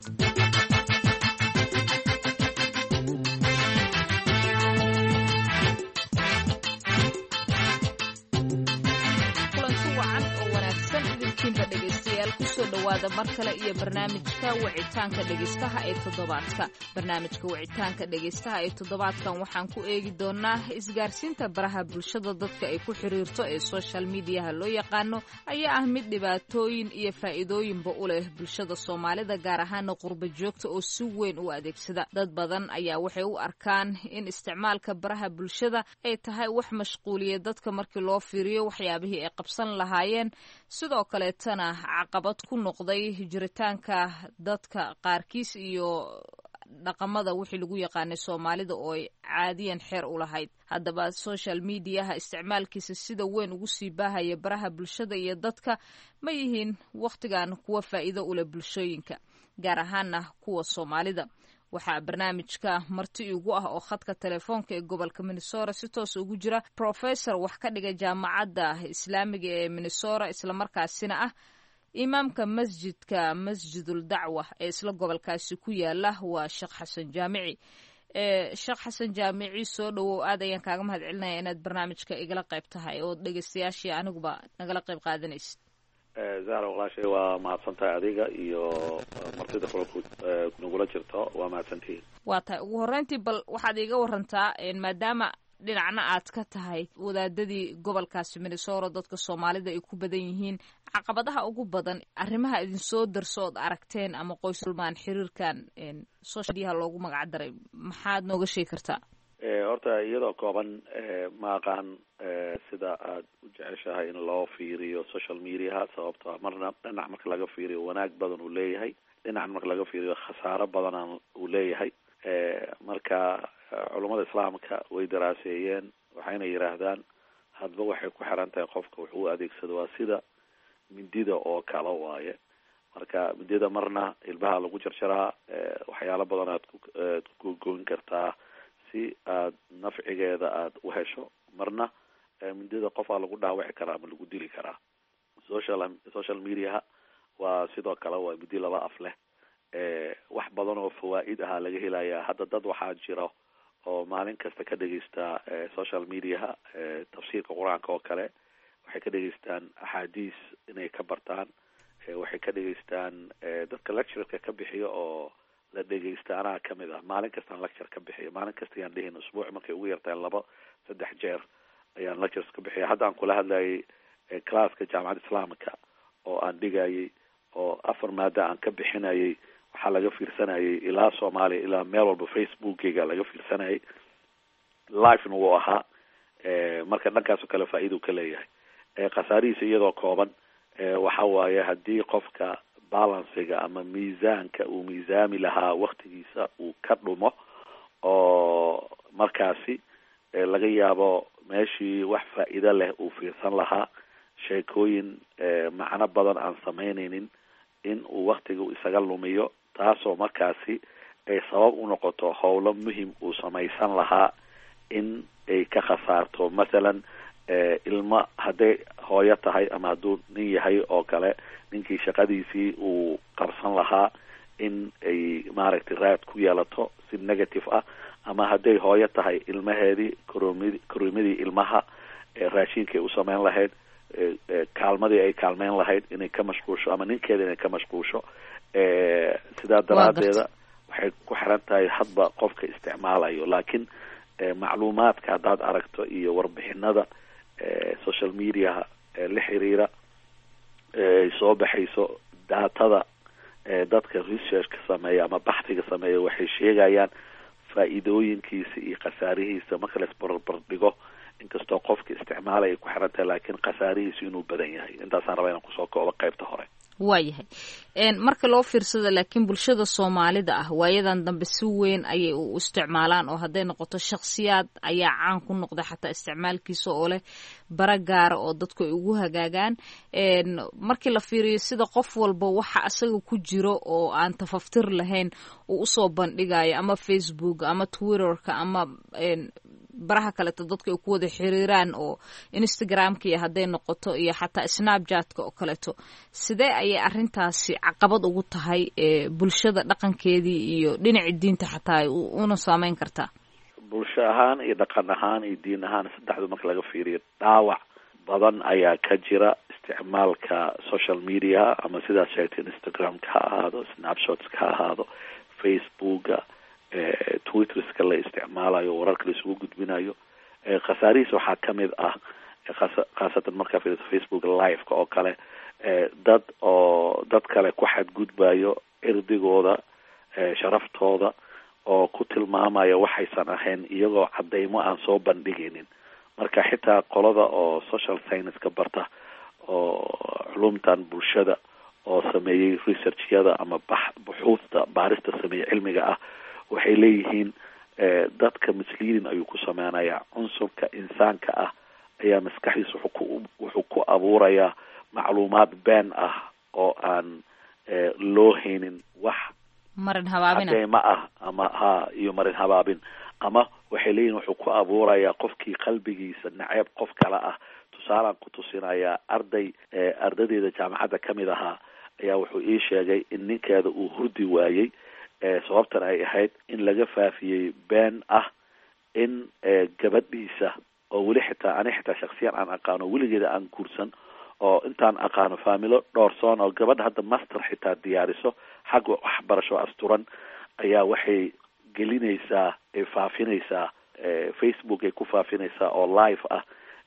kusoo dhawaada mar kale iyo barnaamijka wicitaanka dhegeystaha ee toddobaadka. barnaamijka wicitaanka dhegeystaha ee toddobaadkan waxaan ku eegi doonaa isgaarsiinta baraha bulshada dadka ay ku xiriirto ee social mediaha loo yaqaano ayaa ah mid dhibaatooyin iyo faa'iidooyinba u leh bulshada Soomaalida, gaar ahaan qurba joogta oo si weyn u adeegsada. dad badan ayaa waxay u arkaan in isticmaalka baraha bulshada ay tahay wax mashquuliya dadka markii loo fiiriyo waxyaabihii ay qabsan lahaayeen, sidoo kaleetana caqabad ku noqday jiritaanka dadka qaarkiis iyo dhaqamada wixii lagu yaqaanay Soomaalida oo ay caadiyan xeer u lahayd. haddaba social mediaha isticmaalkiisa sida weyn ugu sii baahaya baraha bulshada iyo dadka ma yihiin wakhtigan kuwa faa'iido u leh bulshooyinka, gaar ahaana kuwa Soomaalida. waxaa barnaamijka marti igu ah oo khadka telefoonka ee gobolka Minnesota si toos ugu jira professor wax ka dhiga jaamacadda Islaamiga ee Minnesota, isla markaasina ah imaamka masjidka Masjidul Dacwa ee isla gobolkaasi ku yaala. waa Sheekh Xasan Jaamici. ee Sheekh Xasan Jaamici, soo dhawow. aad ayaan kaaga mahadcelinayaa inaad barnaamijka igala qayb tahay oo dhegeystayaashii aniguba nagala qayb qaadanaysid. zahra walaashay waa mahadsantahay adiga iyo martida kula nagula jirto, waa mahadsantihiin. waa tahay. ugu horreyntii bal waxaad iiga warantaa maadaama dhinacna aad ka tahay wadaadadii gobolkaasi Minnesota dadka Soomaalida ay ku badan yihiin, caqabadaha ugu badan arrimaha idin soo darso ood aragteen ama qoysulmaan xiriirkan social media loogu magac daray, maxaad nooga sheegi kartaa? horta iyadoo kooban ma aqaan sida aad u jeceshahay in loo fiiriyo social mediaha, sababtoo marna dhinac marka laga fiiriyo wanaag badan uu leeyahay, dhinac marka laga fiiriyo khasaaro badan uu leeyahay. marka culummada islaamka way daraaseeyeen, waxayna yidhaahdaan hadba waxay ku xiran tahay qofka wuxuu u adeegsado, waa sida mindida oo kale waaye. marka mindida marna ilbaha lagu jarjaraa, waxyaalo badan aad ku goyn kartaa si aad nafcigeeda aad u hesho, marna mindida qofaa lagu dhaawici karaa ama lagu dili karaa. social social mediaha waa sidoo kale waa midi laba af leh. wax badan oo fawaa'id ahaa laga helayaa. hadda dad waxaa jiro oo maalin kasta ka dhegeysta social mediaha tafsiirka qur-aanka oo kale, waxay ka dhegeystaan axaadiis inay ka bartaan, waxay ka dhegeystaan dadka lectureka ka bixiyo oo la dhegeysta. anaa kamid ah, maalin kastaan lecture ka bixiyo, maalin kasta ayaan dhihin usbuuc markay ugu yartahay laba saddex jeer ayaan lectures ka bixiya. hadda aan kula hadlayay classka jaamacadda islaamka oo aan dhigayay oo afar maada aan ka bixinayay, waxaa laga fiirsanayay ilaa Soomaaliya ilaa meel walba facebookeyga laga fiirsanayay, live-na wuu ahaa. marka dhankaas oo kale faa'iido ka leeyahay. khasaarihiisa iyadoo kooban waxa waaye haddii qofka balansiga ama miisaanka uu miisaami lahaa waktigiisa uu ka dhumo, oo markaasi laga yaabo meeshii wax faa'iido leh uu fiirsan lahaa, sheekooyin macno badan aan samaynaynin in uu waktiga isaga lumiyo, taasoo markaasi ay sabab u noqoto howlo muhim uu samaysan lahaa in ay ka khasaarto. mathalan ilma hadday hooyo tahay ama hadduu nin yahay oo kale, ninkii shaqadiisii uu qabsan lahaa in ay maaragtay raad ku yeelato si negative ah, ama hadday hooyo tahay ilmaheedii koromid koromadii ilmaha raashinkay u samayn lahayd, kaalmadii ay kaalmeyn lahayd inay ka mashquulsho, ama ninkeeda inay ka mashquulsho. sidaa daraadeeda waxay ku xiran tahay hadba qofka isticmaalayo. laakiin macluumaadka haddaad aragto iyo warbixinada social mediaha la xiriira ay soo baxayso, daatada dadka researchka sameeya ama baxsiga sameeya waxay sheegayaan faa'iidooyinkiisa iyo khasaarihiisa marka la isbarbar dhigo, inkastoo qofka isticmaalaya ku xiran tahay, laakiin khasaarihiisu inuu badan yahay. intaasaan rabaa inaan kusoo koobo qaybta hore. waayahay. marka loo fiirsado laakiin bulshada Soomaalida ah waayadan dambe si weyn ayay u isticmaalaan, oo hadday noqoto shakhsiyaad ayaa caan ku noqda xataa isticmaalkiisa oo leh bara gaara oo dadku ay ugu hagaagaan. markii la fiiriyo sida qof walba waxa asaga ku jiro oo aan tafaftir lahayn uu usoo bandhigayo ama Facebook ama Twitterka ama baraha kaleeto dadka ay ku wada xiriiraan oo instagramka iyo hadday noqoto iyo xataa snapchatka oo kaleeto sidee ayay arrintaasi caqabad ugu tahay bulshada dhaqankeedii iyo dhinaci diinta xataa ay una saameyn kartaa? bulsho ahaan iyo dhaqan ahaan iyo diin ahaan saddexdu marka laga fiiriyo dhaawac badan ayaa ka jira isticmaalka social media ama sidaas sheegtay instagramka ha ahaado, snapshotska ha ahaado, facebooka, twitterska la isticmaalayo, wararka la isugu gudbinayo. khasaarihiisa waxaa kamid ah khaasatan markaa fiiriso facebook liveka oo kale, dad oo dad kale ku xadgudbayo irdigooda, sharaftooda, oo ku tilmaamaya waxaysan ahayn iyagoo cadeymo aan soo bandhigaynin. marka xitaa qolada oo social science ka barta oo culumtan bulshada oo sameeyey researchyada ama buxuusta baarista sameeyey cilmiga ah waxay leeyihiin dadka misleading ayuu ku sameynaya. cunsurka insaanka ah ayaa maskaxdiisa wuxuu ku wuxuu ku abuurayaa macluumaad been ah oo aan loo haynin wax marin habaabin cadeymo ah ama ha iyo marin habaabin, ama waxay leeyihin wuxuu ku abuurayaa qofkii qalbigiisa naceeb qof kale ah. tusaalaan ku tusinayaa arday ardadeeda jaamacadda kamid ahaa ayaa wuxuu ii sheegay in ninkeeda uu hurdi waayey sababtan ay ahayd in laga faafiyey been ah in gabadhiisa oo weli xitaa ani xitaa shaksiyan aan aqaano weligeeda aan guursan oo intaan aqaano faamilo dhowrsoon oo gabadha hadda master xitaa diyaariso xagga waxbarasho asturan ayaa waxay gelinaysaa ay faafinaysaa facebook ay ku faafinaysaa oo live ah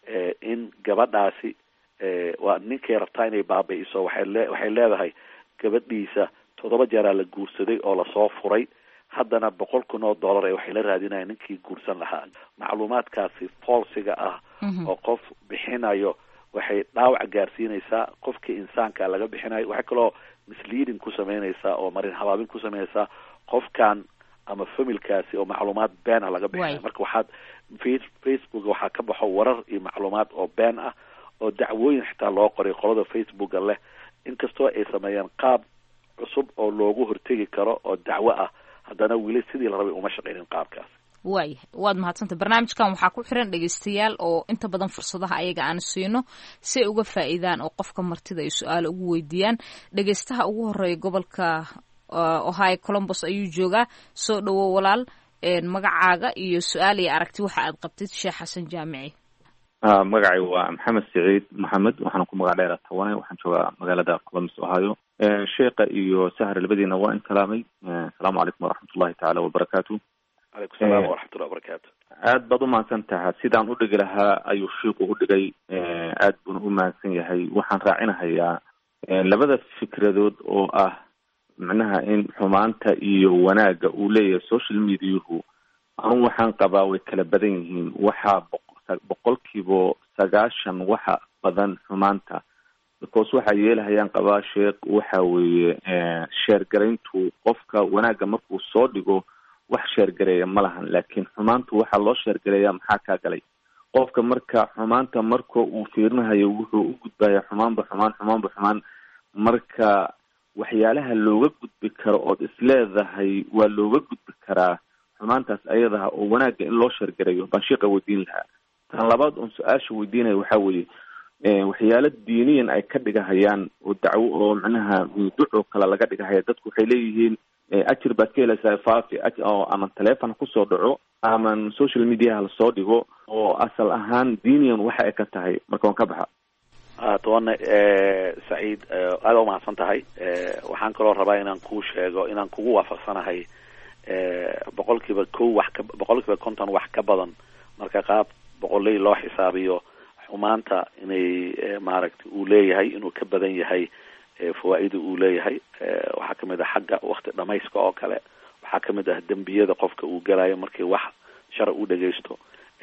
in gabadhaasi waa ninkay rabtaa inay baabi'iso. waxay lee waxay leedahay gabadhiisa toddoba jeeraa la guursaday oo lasoo furay, haddana boqol kun oo dollar ee waxay la raadinayaan ninkii guursan lahaa. macluumaadkaasi falsiga ah oo qof bixinayo waxay dhaawac gaarsiinaysaa qofkii insaanka laga bixinayo. waxay kaloo misleading ku sameynaysaa oo marin habaabin ku sameynaysaa qofkan ama familkaasi oo macluumaad been ah laga bixinayo. marka waxaad facebook waxaa ka baxo warar iyo macluumaad oo been ah oo dacwooyin xitaa loo qoray qolada facebooka leh, inkastoo ay sameeyaan qaab cusub oo loogu hortegi karo oo dacwo ah, haddana weli sidii la rabay uma shaqaynin qaabkaas. waaya waad mahadsantay. barnaamijkan waxaa ku xiran dhegeystayaal oo inta badan fursadaha ayaga aan siino si ay uga faa'iidaan oo qofka martida ay su-aal ugu weydiiyaan. dhegeystaha ugu horeeya gobolka ohio columbus ayuu joogaa. soo dhawo walaal, magacaaga iyo su-aal iyo aragti waxa aad qabtid sheekh xasan jaamici. magacay waa maxamed siciid maxamed, waxaan ku magac dheera tawane, waxaan joogaa magaalada columbus ohio. sheekha iyo sahar labadiina waa in salaamay. asalaamu calaykum waraxmatullahi tacaala wabarakaatu. alaykum salaam waraxmatullahi wabarakaatu. aad baad umahadsan tahay. sidaan u dhigi lahaa ayuu shiiku u dhigay, aad buuna u mahadsan yahay. waxaan raacinahayaa labada fikradood oo ah macnaha in xumaanta iyo wanaagga uu leeyahay social mediahu. anu waxaan qabaa way kala badan yihiin. waxaa boqolkiiba sagaashan waxa badan xumaanta, because waxaa yeelahayaan qabaa sheekh waxa weeye sheergarayntu. qofka wanaagga markuu soo dhigo wax sheergareeya ma lahan, laakiin xumaantu waxaa loo sheergareeyaa maxaa kaa galay. qofka marka xumaanta marka uu fiirinahayo wuxuu u gudbaya xumaanba xumaan xumaanba xumaan. marka waxyaalaha looga gudbi karo ood isleedahay waa looga gudbi karaa xumaantaas ayadaha oo wanaagga in loo sheergareeyo baan sheekha weydiin lahaa. tan labaad oon su-aasha weydiinaya waxaa weeye waxyaalo diiniyan ay ka dhigahayaan oo dacwo oo macnaha duco kale laga dhigahaya. dadku waxay leeyihiin ajir baad ka helaysaa faafi oo ama teleefon kusoo dhaco ama social mediaha lasoo dhigo oo asal ahaan diiniyan waxa ay ka tahay. marka waan ka baxa. tobanne saciid aada u mahadsan tahay. waxaan kaloo rabaa inaan kuu sheego inaan kugu waafaqsanahay boqolkiiba kow wax ka boqolkiiba konton wax ka badan marka qaab boqoley loo xisaabiyo xumaanta inay maaragtay uu leeyahay inuu ka badan yahay fawaaida uu leeyahay. waxaa kamid ah xagga wakti dhamayska oo kale, waxaa kamid ah dembiyada qofka uu galayo markii wax shara u dhagaysto.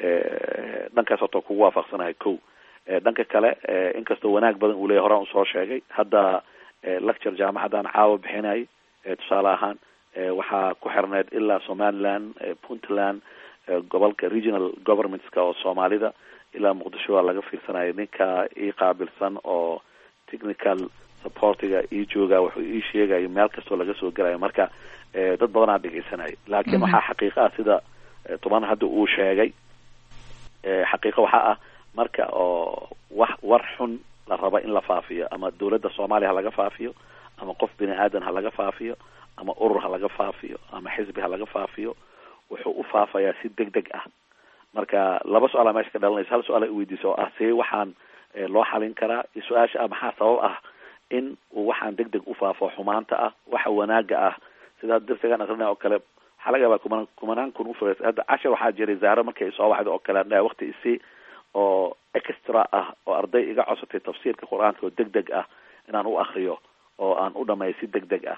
dhankaas horta kugu waafaqsanahay kow. dhanka kale inkastoo wanaag badan uu leeyahay horaan usoo sheegay, hadda lecture jaamacadan caawa bixinay tusaale ahaan waxaa ku xirneed ilaa somaliland, puntland, gobolka regional governmentska oo soomaalida ilaa muqdisho waa laga fiirsanaya. ninka ii qaabilsan oo technical supportiga ii jooga wuxuu ii sheegayo meel kastoo laga soo gelayo. marka dad badanaa dhegeysanaya, laakiin waxaa xaqiiqa ah sida toban hadda uu sheegay xaqiiqo waxaa ah marka oo wax war xun la raba in la faafiyo ama dawladda soomaaliya ha laga faafiyo ama qof bini aadan ha laga faafiyo ama urur ha laga faafiyo ama xisbi ha laga faafiyo wuxuu u faafayaa si deg deg ah. marka laba su-aala meesha ka dhalanaysa. hal su-aal ay weydiiso oo ah see waxaan loo xalin karaa, su-aasha ah maxaa sabab ah in uu waxaan deg deg u faafo xumaanta ah waxa wanaaga ah. sida darsigan aqrinaya oo kale waxaa laga yaabaa kumanaan kumanaan kun ufures hadda cashar waxaa jiray zahro markay soo wacda oo kale anaa waqti isi oo extra ah oo arday iga codsatay tafsiirka qur-aanka oo deg deg ah inaan u akriyo oo aan u dhameeyo si deg deg ah.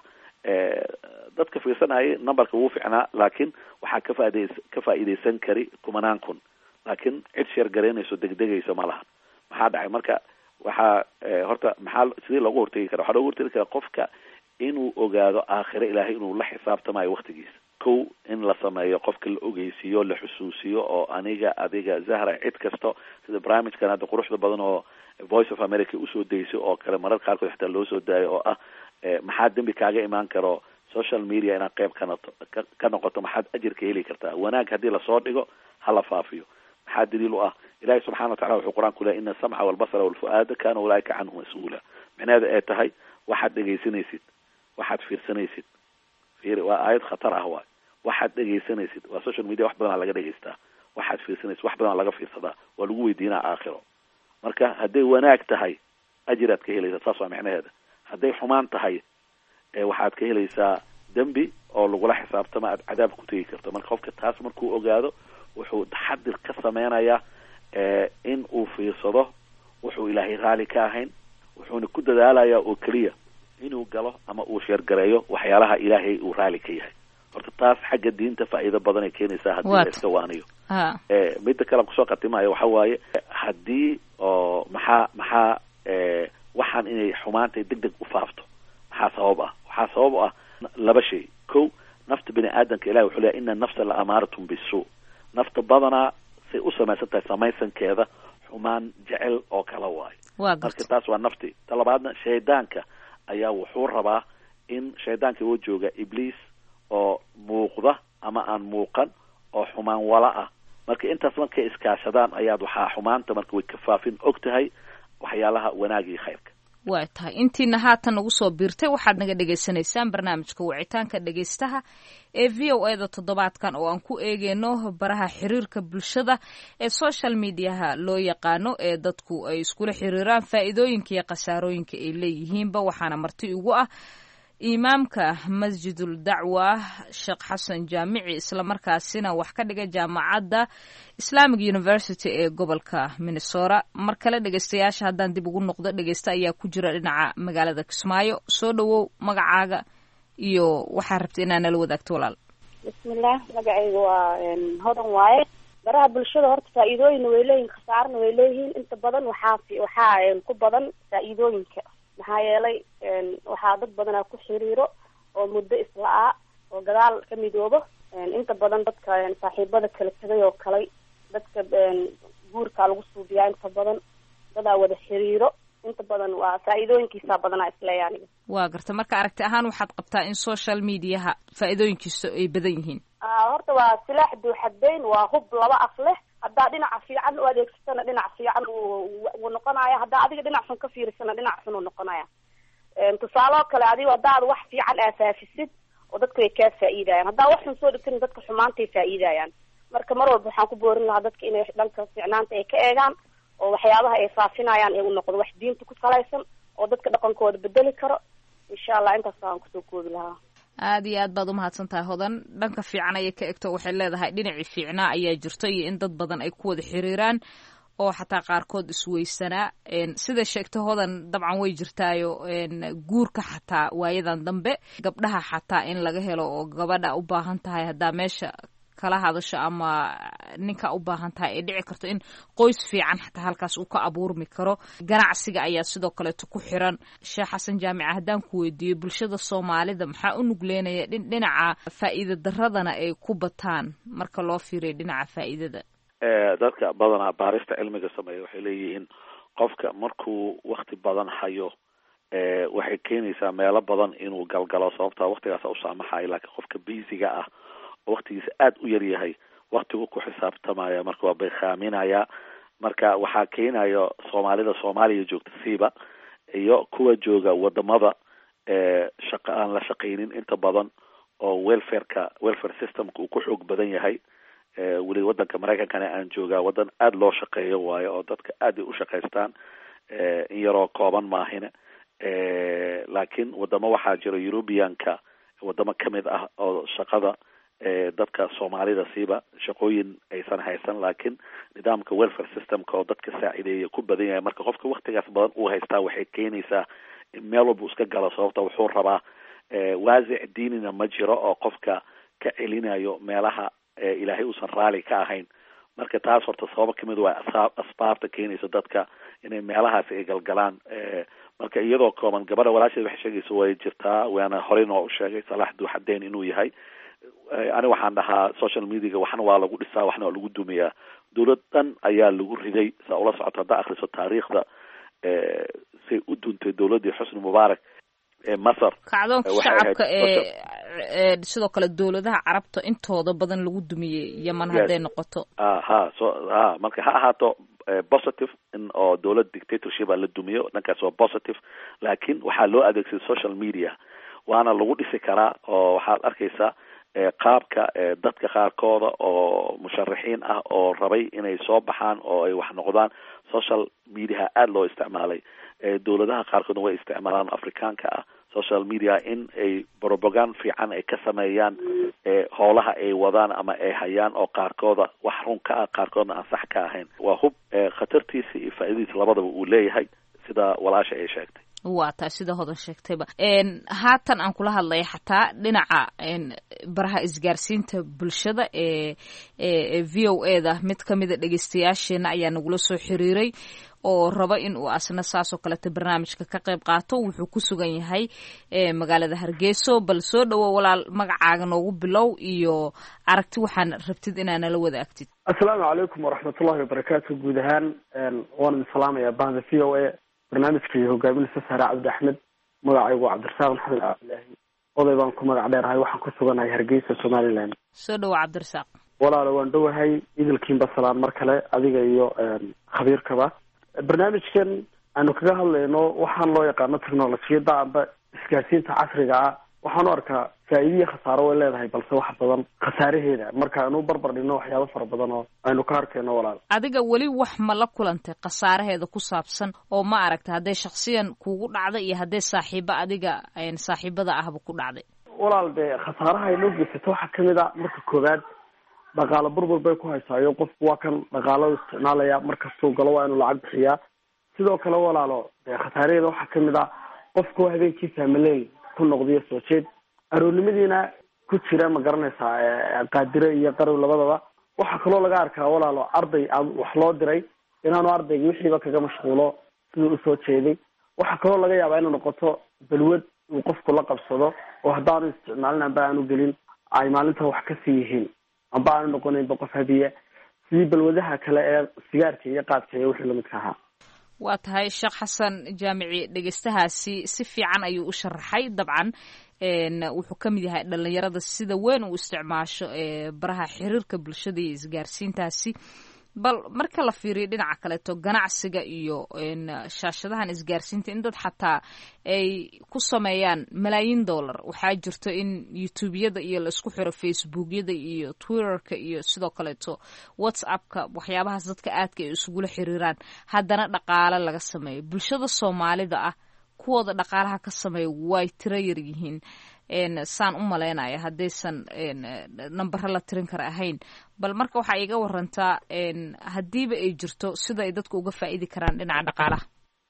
dadka fiirsanayay numberka wuu ficnaa laakiin waxaa ka faaidays ka faa'iidaysan kari kumanaan kun laakiin cid sheer garaynayso degdegaysa ma laha. maxaa dhacay marka waxaa horta maxaa sidii loogu hortegi kara waxaa loogu hortegi kara qofka inuu ogaado aakhire ilaahay inuu la xisaabtamayo waktigiisa. kow in la sameeyo qofka la ogeysiiyo la xusuusiyo oo aniga adiga Zahra cid kasto sida barnaamijkan hadda quruxda badan oo Voice of America usoo deysay oo kale marar qaarkood xitaa loo soo daayo oo ah maxaa dambi kaaga imaan karo social media inaad qayb ka noqoto ka noqoto maxaad ajirka heli kartaa. wanaag haddii lasoo dhigo hala faafiyo. maxaa daliil u ah ilaahay subxaana watacaala wuxuu qur-aanku leeyahay ina asamca walbasara walfu'aada kaana ulaa'ika canhu mas-uula. micnaheeda ay tahay waxaad dhegaysanaysid waxaad fiirsanaysid fiiri waa aayad khatar ah waay. waxaad dhegaysanaysid waa social media wax badan laga dhegaystaa, waxaad fiirsanaysid wax badan laga fiirsadaa, waa lagu weydiinaa aakhiro. marka hadday wanaag tahay ajiraad ka helaysaa, saas waa micnaheeda. hadday xumaan tahay waxaad ka helaysaa dembi oo lagula xisaabtama aad cadaab ku tegi karto. marka qofka taas markuu ogaado wuxuu taxadir ka sameynayaa in uu fiirsado wuxuu ilaahay raali ka ahayn, wuxuuna ku dadaalayaa oo keliya inuu galo ama uu sheergareeyo waxyaalaha ilaahay uu raali ka yahay. horta taas xagga diinta faa'iido badan ay keenaysaa haddii la iska waaniyo. midda kale kusoo qatimayo waxa waaye haddii oo maxaa maxaa waxaan inay xumaantay deg deg u faafto maxaa sabab ah. waxaa sabab ah laba shay. kow nafta bini aadanka ilahi wuxuu leeyahay ina nafsa la amaaratun bisu. nafta badanaa say u samaysan tahay samaysankeeda xumaan jecel oo kala waayo. marka taas waa nafti. ta labaadna shaydaanka ayaa wuxuu rabaa in shaydaanka oo jooga ibliis oo muuqda ama aan muuqan oo xumaan wala ah. marka intaas markay iskaashadaan ayaad waxaa xumaanta marka way ka faafin og tahay waxyaalaha wanaag iyo khayrka. waa tahay intiina haatan nagu soo biirtay waxaad naga dhegaysanaysaan barnaamijka wicitaanka dhegaystaha ee v o eda toddobaadkan oo aan ku eegeyno baraha xiriirka bulshada ee social mediaha loo yaqaano ee dadku ay iskula xiriiraan faa'iidooyinka iyo khasaarooyinka ay leeyihiinba. waxaana marti ugu ah imaamka masjidul dacwa sheekh xasan jaamici islamarkaasina wax ka dhiga jaamacadda Islamic University ee gobolka Minnesota. mar kale dhegaystayaasha haddaan dib ugu noqdo dhegaysta ayaa ku jira dhinaca magaalada Kismaayo. soo dhawow magacaaga iyo waxaa rabta inaa nala wadaagto walaal. bismillah magacayga waa hodan waaye. baraha bulshada horta faa'iidooyina way leeyihin khasaarna way leeyihiin. inta badan waxaa waxaa ku badan faa'iidooyinka maxaa yeelay waxaa dad badanaa ku xiriiro oo muddo isla-aa oo gadaal ka midoobo. inta badan dadka saaxiibada kala tegay oo kale dadka guurkaa lagu suubiyaa inta badan dadaa wada xiriiro. inta badan waa faa'iidooyinkiisa badanaa isleeya aniga. waa garta marka aragti ahaan waxaad qabtaa in social mediaha faa'iidooyinkiisa ay badan yihiin. horta waa silaax duuxadeyn, waa hub laba af leh. haddaa dhinaca fiican u adeegsatana dhinac fiican uu noqonaya, haddaa adiga dhinac xun ka fiirisana dhinac xun uu noqonaya. tusaaloo kale adigo haddaad wax fiican aasaafisid oo dadka way kaa faa'iidayaan, haddaa wax xun soo dhigtan dadka xumaantay faa'iidayaan. marka mar walba waxaan ku boorin lahaa dadka inay dhanka fiicnaanta ay ka eegaan oo waxyaabaha ay faafinayaan ee u noqdo wax diinta ku salaysan oo dadka dhaqankooda bedeli karo. insha allah intaas aan kusoo koobi lahaa. aada iyo aad baad umahadsan tahay hodan. dhanka fiican ayay ka egto waxay leedahay dhinacii fiicnaa ayaa jirto iyo in dad badan ay ku wada xiriiraan oo xataa qaarkood isweysanaa. sida sheegta hodan dabcan way jirtaayo guurka xataa waayadan dambe gabdhaha xataa in laga helo oo gabadha u baahan tahay haddaa meesha kala hadasho ama ninka u baahan tahay ay dhici karto in qoys fiican xataa halkaas uu ka abuurmi karo. ganacsiga ayaa sidoo kaleeto ku xiran. sheekh xasan jaamica haddaan ku weydiiyo bulshada soomaalida maxaa u nugleynaya dhinaca faa'iida daradana ay ku bataan marka loo fiiriyo dhinaca faa'iidada. dadka badanaa baarista cilmiga sameeya waxay leeyihiin qofka markuu wakti badan hayo waxay keenaysaa meelo badan inuu galgalo sababtaa waktigaas u saamaxayo. laakiin qofka biisiga ah oo waktigiisa aada u yar yahay waktigu ku xisaabtamaya, marka waa beekaaminaya. marka waxaa keenayo soomaalida soomaaliya joogta siiba iyo kuwa jooga wadamada shaqa aan la shaqaynin inta badan oo welfareka welfare systemka uu ku xoog badan yahay. weli wadanka maraykankana aan joogaa wadan aada loo shaqeeyo waayo oo dadka aad ay u shaqaystaan, in yaroo kooban maahine. laakiin wadamo waxaa jira Europeanka wadamo kamid ah oo shaqada dadka soomaalida siiba shaqooyin aysan haysan, laakiin nidaamka welfare systemka oo dadka saacideeya ku badan yahay. marka qofka waktigaas badan uu haystaa waxay keenaysaa in meel walba iska galo, sababta wuxuu rabaa waasic diinina ma jiro oo qofka ka celinayo meelaha ilaahay uusan raali ka ahayn. marka taas horta sababa kamid waa asbaabta keenaysa dadka inay meelahaasi ay galgalaan. marka iyadoo kooban gabadha walaasheed waxay sheegaysa way jirtaa, waana horey noo u sheegay Salax Duuxadeen inuu yahay. ani waxaan dhahaa social mediaga waxna waa lagu dhisaa waxna waa lagu dumiyaa. dowladan ayaa lagu riday saa ula socoto haddaa akhriso taariikhda say u duntay dowladii Xusni Mubaarak ee Masar. kacdoonka shacabka ee sidoo kale dowladaha carabta intooda badan lagu dumiyey Yemen hadday noqoto. aha so ha marka ha ahaato positive in oo dowlad dictatorship la dumiyo, dhankaas waa positive, laakiin waxaa loo adeegsaday social media waana lagu dhisi karaa. oo waxaad arkaysaa qaabka dadka qaarkooda oo musharaxiin ah oo rabay inay soo baxaan oo ay wax noqdaan, social media aada loo isticmaalay. dowladaha qaarkoodna way isticmaalaan afrikaanka ah social media in ay propaganda fiican ay ka sameeyaan howlaha ay wadaan ama ay hayaan, oo qaarkooda wax run ka ah qaarkoodna aan sax ka ahayn. waa hub khatartiisa iyo faa'iidadiisa labadaba uu leeyahay sida walaasha ay sheegtay. waa taa sida hodan sheegtayba. haatan aan kula hadlaya xataa dhinaca baraha isgaarsiinta bulshada ee ee v o e da mid kamida dhegeystayaasheena ayaa nagula soo xiriiray oo raba in uu asna saasoo kaleta barnaamijka ka qayb qaato. wuxuu ku sugan yahay magaalada Hargeyso. bal soo dhawo walaal, magacaaga noogu bilow iyo aragti waxaan rabtid inaad nala wadaagtid. assalaamu calaykum waraxmatullahi wabarakaatu. guud ahaan waan idin salaamayaa bahda v o e barnaamijkii hogaaminaysa Sahra Cabdi Axmed. magacaygu waa Cabdirasaaq Maxamed Cabdilaahi, oday baan ku magac dheerahay, waxaan ku suganahay Hargeysa, Somaliland. soo dhawo Cabdirasaaq. walaalo waan dhowahay, idilkiinba salaan mar kale adiga iyo khabiirkaba. barnaamijkan aanu kaga hadlayno waxaan loo yaqaano technolojiyada amba isgaarsiinta casriga ah, waxaan u arkaa faa'iidiyo khasaaro way leedahay, balse wax badan khasaaraheeda marka aanu barbar dhigno waxyaabo fara badan oo aynu ka arkayno. walaal adiga weli wax ma la kulantay khasaaraheeda ku saabsan oo ma aragta hadday shaksiyan kugu dhacday iyo hadday saaxiibo adiga saaxiibada ahba ku dhacday? walaal dee khasaaraha ay noo geysato waxaa kamid a marka koowaad dhaqaalo burbur bay ku haysaayo, qofku waa kan dhaqaalada isticmaalaya, markastuu galo waa inuu lacag bixiyaa. sidoo kale walaalo dee khasaaraheeda waxaa kamid a qofku habeenkii faamiley ku noqdiyo soo jeed, aroornimadiina ku jira ma garanaysaa qaadire iyo qarow labadaba. waxaa kaloo laga arkaa walaalo arday wax loo diray inaanu ardayga wixiiba kaga mashquulo siduu usoo jeeday. waxaa kaloo laga yaabaa inuu noqoto balwad uu qofku la qabsado oo haddaanu isticmaalin amba aanu gelin ay maalinta wax kasii yihiin, amba aanu noqonaynba qof hadiya sidii balwadaha kale ee sigaarka iyo qaadka iyo wixii lamidka ahaa. waa tahay sheekh xasan jaamici, dhegeystahaasi si fiican ayuu u sharaxay. dabcan wuxuu ka mid yahay dhalinyarada sida weyn u isticmaasho baraha xiriirka bulshada iyo isgaarsiintaasi. bal marka la fiiriyo dhinaca kaleeto ganacsiga iyo shaashadahan isgaarsiinta in dad xataa ay ku sameeyaan malaayiin dollar, waxaa jirto in youtubeyada iyo laisku xiro facebookyada iyo twitterka iyo sidoo kaleeto whatsappka, waxyaabahaas dadka aadka ay isugula xiriiraan, haddana dhaqaale laga sameeyo. bulshada soomaalida ah kuwooda dhaqaalaha ka sameeya way tiro yar yihiin, saan u malaynaya haddaysan nambaro la tirin kara ahayn. bal marka waxaa iga warantaa haddiiba ay jirto sida ay dadku uga faa'idi karaan dhinaca dhaqaalaha.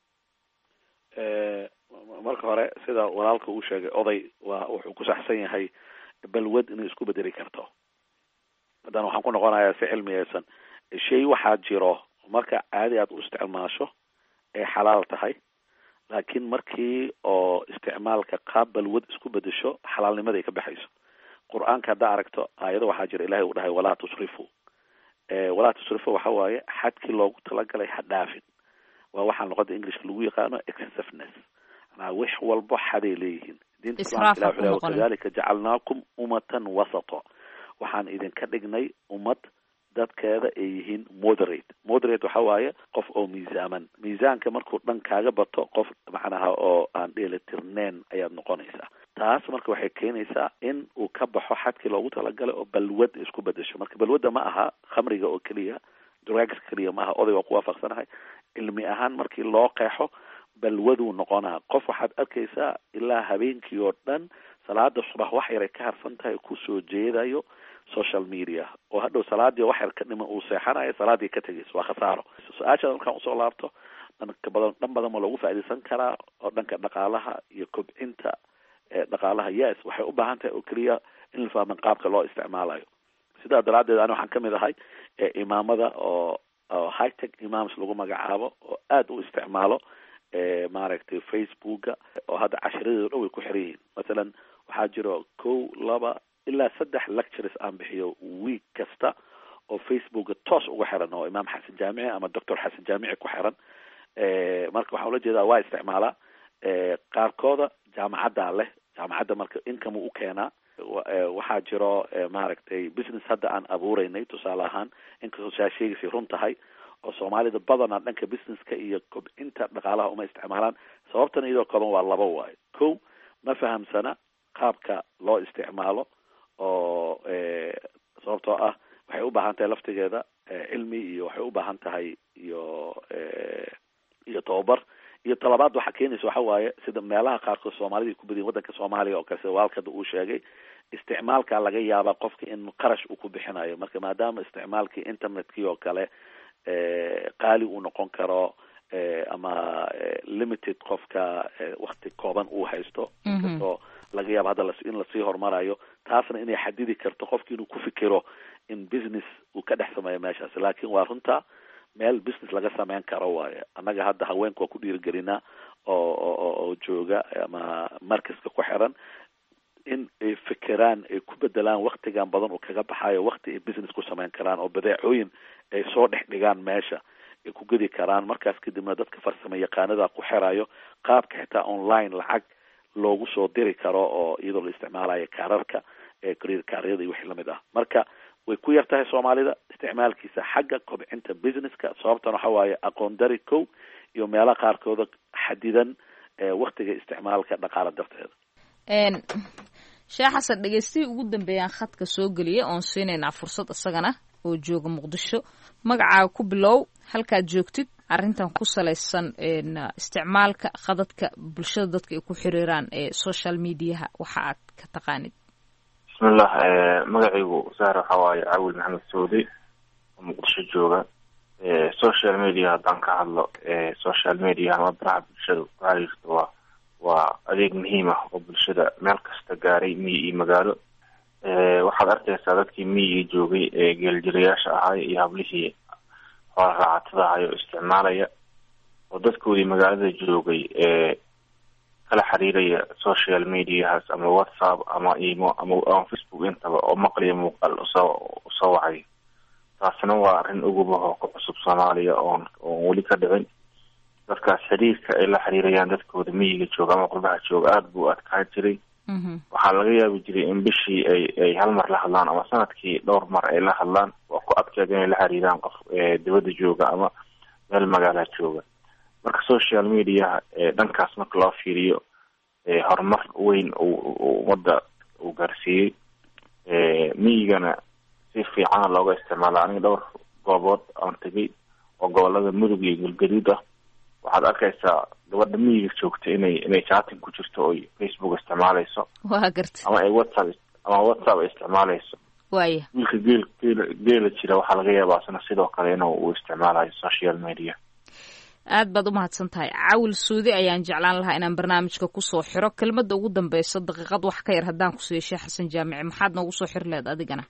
marka hore sida walaalka uu sheegay oday waa wuxuu ku saxsan yahay balwad inay isku bedeli karto. haddana waxaan ku noqonayaa si cilmiyeysan shay waxaa jiro marka caadi aad u isticmaasho ee xalaal tahay, laakiin markii oo isticmaalka qaab balwad isku bedesho xalaalnimada ay ka baxayso. qur-aanka haddaa aragto aayado waxaa jira ilahay uu dhahay walaa tusrifu. walaa tusrifu waxa waaye xadkii loogu talagalay ha dhaafin. waa waxaan luqada englishka lagu yaqaano excessiveness, manaa wax walbo xaday leeyihiin. diinta islaamka ilahi wuxuu leeyahay wakadalika jacalnaakum ummatan wasata. waxaan idinka dhignay ummad dadkeeda ay yihiin moderate moderate waxa waaye qof oo miisaaman miisaanka markuu dhan kaaga bato qof macnaha oo aan dheelitirneen ayaad noqonaysaa taas marka waxay keenaysaa in uu ka baxo xadkii loogu talagalay oo balwad isku bedesho marka balwadda ma aha khamriga oo keliya drugs keliya ma aha oday waa ku waafaqsanahay cilmi ahaan markii loo qeexo balwaduu noqonaa qof waxaad arkaysaa ilaa habeenkii oo dhan salaada subax wax yaray ka harsan tahay kusoo jeedayo social media oo hadhow salaadii wax yar ka dhiman uu seexanayo salaadii ka tegayso waa khasaaro su-aashaada markaan usoo laabto dhanka badan dhan badan ma loogu faa'iidaysan karaa oo dhanka dhaqaalaha iyo kobcinta dhaqaalaha yes waxay u baahan tahay oo keliya in la fahman qaabka loo isticmaalayo sidaa daraaddeed ani waxaan kamid ahay imaamada oo oo high tech imams lagu magacaabo oo aada u isticmaalo maaragtay facebooka oo hadda cashiradeedu dhan way ku xiran yihiin masalan waxaa jiro kow laba ilaa saddex lectures aan bixiyo week kasta oo facebooka toos uga xiran oo imaam xasan jaamici ama doctor xasan jaamici ku xiran marka waxaan ula jeedaa waa isticmaalaa qaarkooda jaamacaddaa leh jaamacadda marka income u keenaa waxaa jiro maaragtay business hadda aan abuureynay tusaale ahaan inkastoo saa sheegaysay run tahay oo soomaalida badanaa dhanka businesska iyo kobcinta dhaqaalaha uma isticmaalaan sababtan iyadoo kooban waa laba waayo kow ma fahamsana qaabka loo isticmaalo oo sababtoo ah waxay u baahan tahay laftigeeda cilmi iyo waxay u baahan tahay iyo iyo tababar iyo talabaad waxaa keenaysa waxa waaye sida meelaha qaarkood soomaalida ku badiyin waddanka soomaaliya oo kale sida waalkada uu sheegay isticmaalka laga yaabaa qofka in qarash uu ku bixinayo marka maadaama isticmaalkii internetkii oo kale qaali uu noqon karo ama limited qofka wakti kooban uu haysto inkastoo laga yaabo hadda in lasii horumarayo taasna inay xadidi karto qofki inuu ku fikiro in business uu ka dhex sameeyo meeshaas laakin waa runta meel business laga sameyn karo waaye annaga hadda haweenka waa ku dhiirigelinaa oo oo oo jooga ama markaska ku xiran in ay fikiraan ay ku bedelaan waktigan badan oo kaga baxayo wakti ay business ku sameyn karaan oo badeecooyin ay soo dhex dhigaan meesha ay ku gedi karaan markaas kadibna dadka farsamo yaqaanada ku xirayo qaabka xitaa online lacag loogu soo diri karo oo iyadoo la isticmaalayo kaararka ee career kaaryada iyo wixii lamid ah marka way ku yar tahay soomaalida isticmaalkiisa xagga kobcinta businesska sababtan waxa waaye aqoon dari kow iyo meelaha qaarkooda xadidan waktiga isticmaalka dhaqaala darteeda sheekh xasan dhegeystihii ugu dambeeyaan khadka soo geliyay oon siinaynaa fursad isagana oo jooga muqdisho magacaaga ku bilow halkaad joogtid arrintan ku salaysan isticmaalka khadadka bulshada dadka ay ku xiriiraan ee social mediaha waxa aad ka taqaanid bismillah magacaygu saar waxa waaye cawil maxamed saudi oo muqdisho jooga social media haddaan ka hadlo social media ama baraha bulshada ku xiriirta waa waa adeeg muhiim ah oo bulshada meel kasta gaaray miyi iyo magaalo waxaad arkaysaa dadkii miyiga joogay ee geeljirayaasha ahay iyo hablihii hoola raacatada ahay oo isticmaalaya oo dadkoodii magaalada joogay ee kala xiriiraya social mediahaas ama whatsapp ama imo ama facebook intaba oo maqliya muuqaal usoo usoo wacay taasina waa arrin ugubaho ku cusub soomaaliya oon oon weli ka dhicin dadkaas xiriirka ay la xiriirayaan dadkooda miyiga jooga ama qurbaha jooga aada buu adkaan jiray waxaa laga yaabi jiray in bishii ay ay hal mar la hadlaan ama sanadkii dhowr mar ay la hadlaan waa ku adkeed inay la xiriiraan qof dibadda jooga ama meel magaala jooga marka social mediaha dhankaas marka loo fiiriyo horumar weyn uu ummadda uu gaarsiiyey miyigana si fiicana looga isticmaala aniga dhowr goobood aan tegay oo gobolada mudug iyo galgaduud ah waxaad arkaysaa gabadha miyiga joogta inay inay chatting ku jirto oo facebook isticmaalayso waa garta ama ay whatsapp ama whatsapp ay isticmaalayso waaya wiilka geel geela geela jira waxaa laga yaabaa sana sidoo kale inuu uu isticmaalayo social media aad baad u mahadsan tahay cawil suudi ayaan jeclaan lahaa inaan barnaamijka kusoo xiro kelmadda ugu dambeysa daqiiqad wax ka yar haddaan kusiiyo sheekh xasan jaamici maxaad noogu soo xiri lehed adigana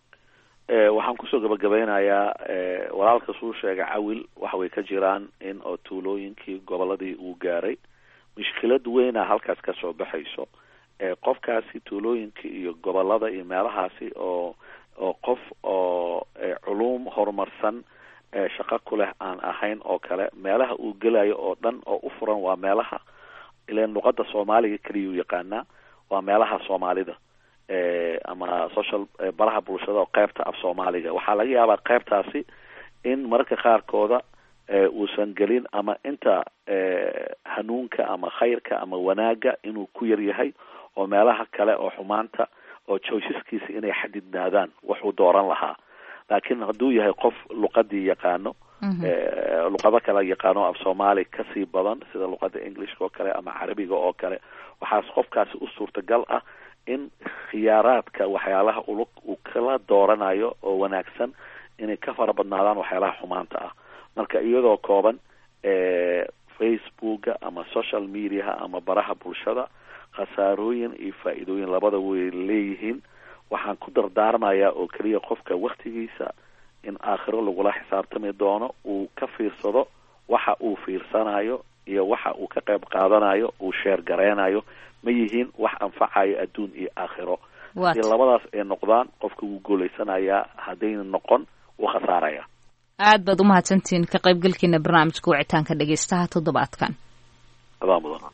waxaan kusoo gabagabeynayaa walaalka suu sheega cawil waxa way ka jiraan in oo tuulooyinkii goboladii uu gaaray mushkilad weyna halkaas ka soo baxayso qofkaasi tuulooyinkii iyo gobolada iyo meelahaasi oo oo qof oo culuum horumarsan shaqo ku leh aan ahayn oo kale meelaha uu gelayo oo dhan oo u furan waa meelaha ileen luqada soomaaliga keliyuu yaqaanaa waa meelaha soomaalida ama social baraha bulshada oo qaybta af soomaaliga. waxaa laga yaabaa qaybtaasi in mararka qaarkooda uusan gelin ama inta hanuunka ama khayrka ama wanaaga inuu ku yar yahay, oo meelaha kale oo xumaanta oo choiceskiisa inay xadidnaadaan waxuu dooran lahaa. laakiin hadduu yahay qof luqadii yaqaano luqado kale yaqaano af soomaali kasii badan sida luqada englishka oo kale ama carabiga oo kale, waxaas qofkaasi u suurtagal ah in khiyaaraadka waxyaalaha ulug uu kala dooranayo oo wanaagsan inay ka fara badnaadaan waxyaalaha xumaanta ah. marka iyadoo kooban facebooka ama social mediaha ama baraha bulshada khasaarooyin iyo faa'iidooyin labada way leeyihiin. waxaan ku dardaarmayaa oo keliya qofka waktigiisa in aakhiro lagula xisaabtami doono uu ka fiirsado waxa uu fiirsanayo iyo waxa uu ka qayb qaadanayo uu sheer gareynayo ma yihiin wax anfacayo adduun iyo aakhiro. haddii labadaas ay noqdaan qofka wuu guulaysanayaa, haddayna noqon wuu khasaaraya. aad baad umahadsantihiin ka qaybgalkiina barnaamijka wicitaanka dhegeystaha toddobaadkan. adaa mudan.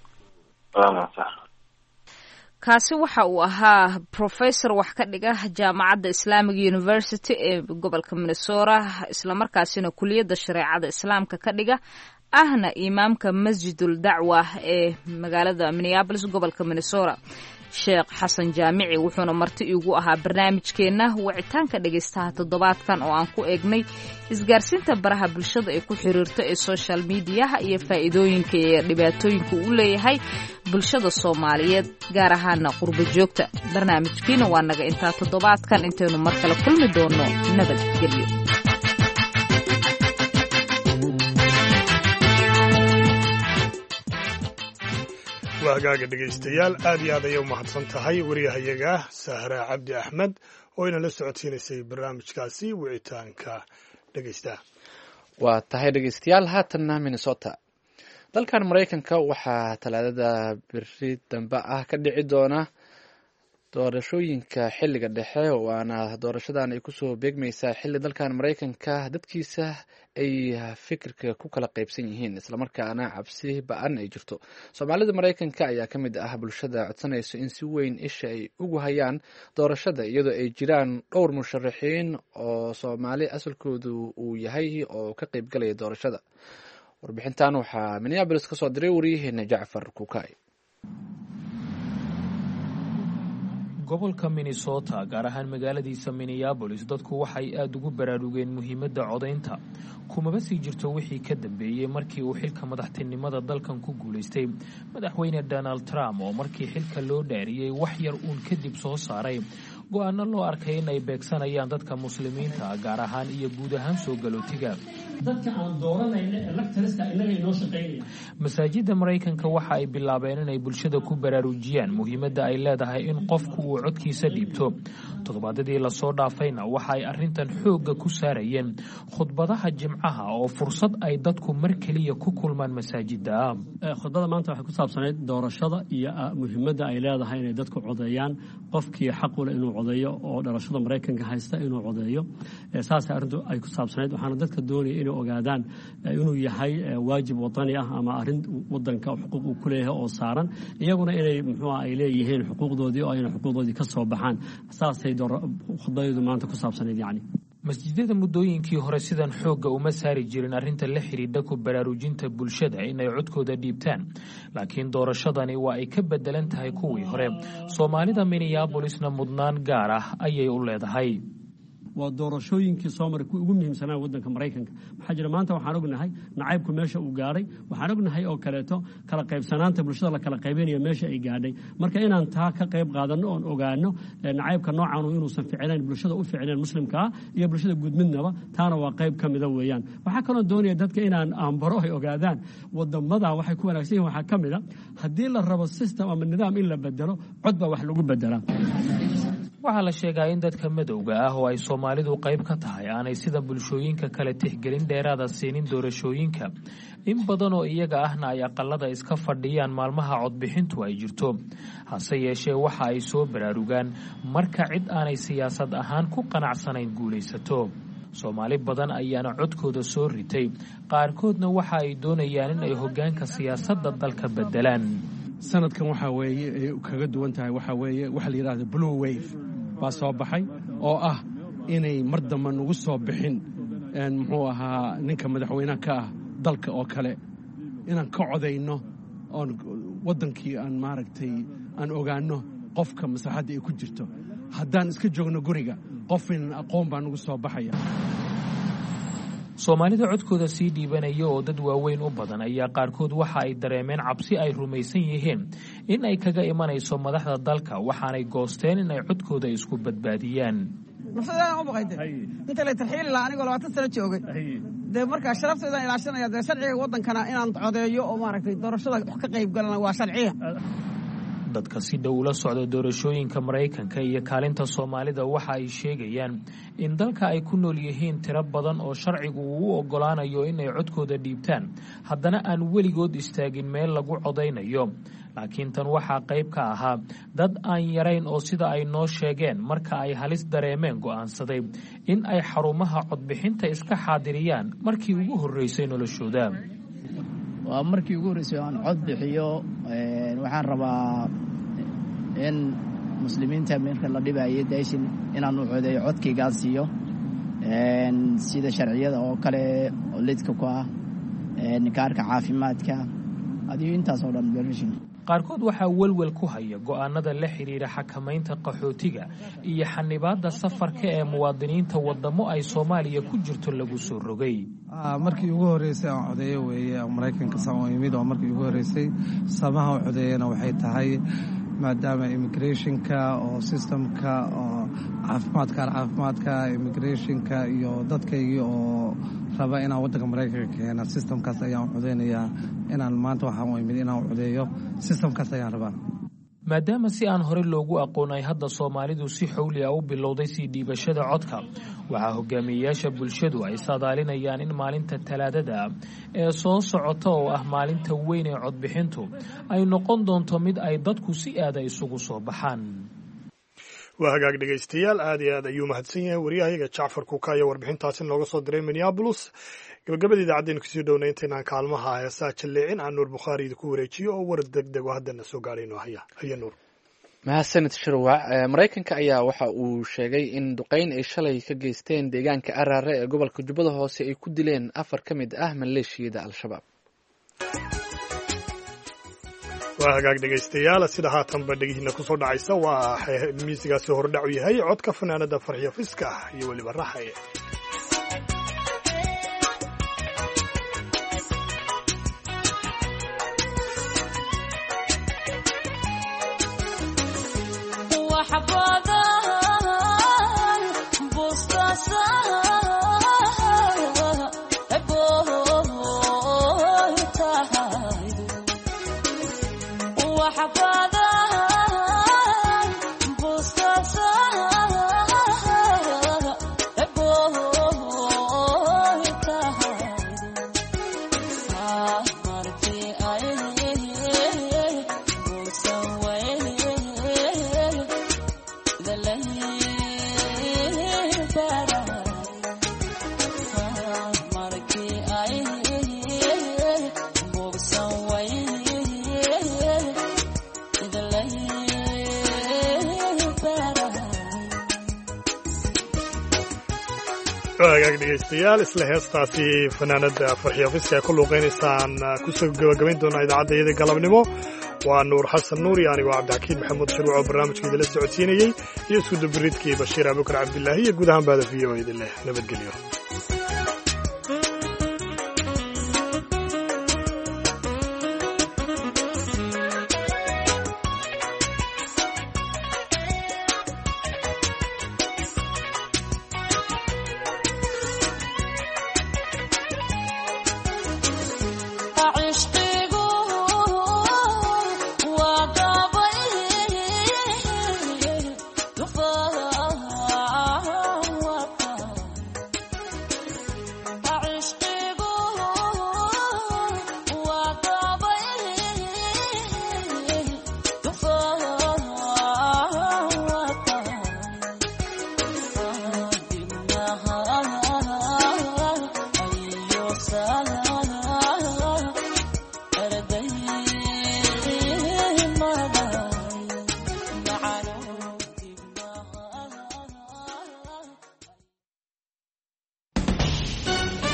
kaasi waxa uu ahaa professor wax ka dhiga jaamacadda Islamic University ee gobolka Minnesota, isla markaasina kuliyadda shareecada islaamka ka dhiga, ahna imaamka Masjidul Dacwa ee magaalada Minneapolis gobolka Minnesota, Sheekh Xasan Jaamici. wuxuuna marti igu ahaa barnaamijkeena wicitaanka dhegeystaha toddobaadkan oo aan ku eegnay isgaarsiinta baraha bulshada ee ku xiriirta ee social mediaha iyo faa'iidooyinka iyo dhibaatooyinka uu leeyahay bulshada Soomaaliyeed gaar ahaan qurbo joogta. barnaamijkiina waa naga intaa toddobaadkan, intaynu mar kale kulmi doono nabadgelyo. waa hagaaga dhegaystayaal, aad iyo aad ayay u mahadsan tahay wariyahayaga Sahra Cabdi Axmed oo inala socodsiinaysay barnaamijkaasi wicitaanka dhegaystaha. waa tahay dhegaystayaal, haatanna Minnesota. dalkan Maraykanka waxaa talaadada beri dambe ah ka dhici doona doorashooyinka xilliga dhexe, waana doorashadan ay kusoo beegmaysaa xilli dalkan Maraykanka dadkiisa ay fikirka ku kala qaybsan yihiin, islamarkaana cabsi ba-an ay jirto. Soomaalida Maraykanka ayaa ka mid ah bulshada codsanayso in si weyn isha ay ugu hayaan doorashada, iyadoo ay jiraan dhowr musharaxiin oo Soomaali asalkoodu uu yahay oo ka qaybgalaya doorashada. warbixintan waxaa Minneapolis ka soo diray wariyaheena Jacfar Kukay. gobolka Minnesota, gaar ahaan magaaladiisa Minneapolis, dadku waxay aad ugu baraarugeen muhiimadda codaynta. kumaba sii jirto wixii ka dambeeyey markii uu xilka madaxtinimada dalkan ku guulaystay madaxweyne Donald Trump, oo markii xilka loo dhaariyey wax yar uun kadib soo saaray go-aano loo arkay inay beegsanayaan dadka muslimiinta gaar ahaan iyo guud ahaan soo galootiga. dadka aan dooranayna electorska inaga inoo shaqeynaya. masaajidda Maraykanka waxa ay bilaabeen inay bulshada ku baraarujiyaan muhiimadda ay leedahay in qofku uu codkiisa dhiibto. toddobaadadii la soo dhaafayna waxa ay arrintan xoogga ku saarayeen khudbadaha jimcaha oo fursad ay dadku mar keliya ku kulmaan masaajidda. khudbada maanta waxay ku saabsanayd doorashada iyo muhiimadda ay leedahay inay dadku codeeyaan, qofkii xaq u leh inuu codeeyo oo dhalashada Maraykanka haysta inuu codeeyo. saas arrintu ay ku saabsanayd, waxaana dadka doonaya inay ogaadaan inuu yahay waajib wadani ah ama arrin wadanka xuquuq uu ku leeyahay oo saaran, iyaguna inay muxuu ay leeyihiin xuquuqdoodii oo ayna xuquuqdoodii ka soo baxaan. saasay khudbadeedu maanta ku saabsanayd. yani masjidada muddooyinkii hore sidan xoogga uma saari jirin arrinta la xidhiidha ku baraarujinta bulshada inay codkooda dhiibtaan, laakiin doorashadani waa ay ka bedelan tahay kuwii hore. Soomaalida Minneapolisna mudnaan gaar ah ayay u leedahay. waa doorashooyinkii soo maray kuwii ugu muhiimsanaa waddanka Maraykanka. maxaa jira maanta waxaan ognahay nacaybku meesha uu gaaray, waxaan ognahay oo kaleeto kala qaybsanaanta bulshada la kala qaybinayo meesha ay gaadhay. marka inaan taa ka qayb qaadano oon ogaano nacaybka noocan inuusan ficinayn bulshada u ficinayn muslimkaa iyo bulshada guud midnaba, taana waa qayb ka mida weeyaan. waxaa kaloo doonaya dadka inaan aanbaro ay ogaadaan wadamada waxay ku wanaagsan yihiin. waxaa ka mid a haddii la rabo system ama nidaam in la bedelo, cod baa wax lagu bedelaa. waxaa la sheegaa in dadka madowga ah oo ay Soomaalidu qayb ka tahay aanay sida bulshooyinka kale tixgelin dheeraada siinin doorashooyinka. in badan oo iyaga ahna ay aqalada iska fadhiyaan maalmaha codbixintu ay jirto. hase yeeshee waxa ay soo baraarugaan marka cid aanay siyaasad ahaan ku qanacsanayn guulaysato. Soomaali badan ayaana codkooda soo ritay, qaarkoodna waxa ay doonayaan in ay hoggaanka siyaasadda dalka bedelaan. sanadkan waxaa weeye ay kaga duwan tahay waxaa weeye waxa la yidhahda blue wave baa soo baxay oo ah inay mar damba nagu soo bixin muxuu ahaa ninka madaxweynaha ka ah dalka oo kale inaan ka codayno oon waddankii aan maaragtay aan ogaanno qofka maslaxadda ay ku jirto haddaan iska joogno guriga qof inan aqoon baa nagu soo baxaya soomaalida codkooda sii dhiibanaya oo dad waaweyn u badan ayaa qaarkood waxa ay dareemeen cabsi ay rumaysan yihiin in ay kaga imanayso madaxda dalka waxaanay goosteen in ay codkooda isku badbaadiyaan nafsadaan u baqayde inta la tarxiili lahaa anigoo labaatan sano joogay dee markaa sharafteedaan ilaashanaya dee sharciga waddankana inaan codeeyo oo maaragtay doorashada wax ka qayb galana waa sharciya dadka si dhow ula socda doorashooyinka maraykanka iyo kaalinta soomaalida waxa ay sheegayaan in dalka ay ku nool yihiin tiro badan oo sharcigu uu u oggolaanayo inay codkooda dhiibtaan haddana aan weligood istaagin meel lagu codaynayo laakiin tan waxaa qayb ka ahaa dad aan yarayn oo sida ay noo sheegeen marka ay halis dareemeen go'aansaday in ay xarumaha codbixinta iska xaadiriyaan markii ugu horreysay noloshooda waa markii ugu horreysay aan cod bixiyo waxaan rabaa in muslimiinta marka la dhibayo daashin inaan u codeeyo codkaygaan siiyo sida sharciyada oo kale oo lidka ku ah kaarka caafimaadka adiyo intaas oo dhan berishin qaarkood waxaa welwel ku haya go'aanada la xidhiidha xakamaynta qaxootiga iyo xanibaadda safarka ee muwaadiniinta waddamo ay soomaaliya ku jirto lagu soo rogay markii ugu horreysay aan codeeyo weeye maraykanka saan yimid oo markii ugu horreysay samaha u codeeyana waxay tahay maadaama immigrationka oo systemka oo caafimaadka caafimaadka immigrationka iyo dadkaygii oo raba inaan waddanka maraykanka keena systemkaas ayaan codeynayaa inaan maanta waxaan u imid inaan codeeyo systemkaas ayaan rabaa maadaama si aan hore loogu aqoonay hadda soomaalidu si xowli ah u bilowday sii dhiibashada codka waxaa hogaamiyeyaasha bulshadu ay saadaalinayaan in maalinta talaadada ee soo socota oo ah maalinta weyn ee codbixintu ay noqon doonto mid ay dadku si aada isugu soo baxaan waa hagaag dhegaystayaal aad iyo aad ayuu mahadsan yahay waryahayaga jacfar kuuka iyo warbixintaasi nooga soo diray minneabolis gabagabada idaacaddeenu kusii dhowna intaynaan kaalmaha heesaa jalleecin aan nuur bukhaari idinku wareejiyo oo war deg deg oo haddana soo gaadhayno haya haya nuur mahadsanid shirwac maraykanka ayaa waxa uu sheegay in duqeyn ay shalay ka geysteen deegaanka araare ee gobolka jubbada hoose ay ku dileen afar ka mid ah maleeshiyada al-shabaab waa hagaag dhegaystayaal sida haatanba dhegihiina kusoo dhacaysa waa miisigaasi hordhac u yahay codka fanaanada farxiyo fiska iyo weliba raaxaye hagaag dhegaystayaal isla heestaasi fanaanada farxiyo fiska ay ku luuqaynaysaan kusoo gabagabayn doonaa idaacadda galabnimo waa nuur xasan nuur iyo anigoo cabdixakiin maxamuud shirwac oo barnaamijka idinla socodsiinayey iyo isku dubaridkii bashiir abukar cabdilaahi iyo guud ahaan baada v o idin leh nabadgelyo Sala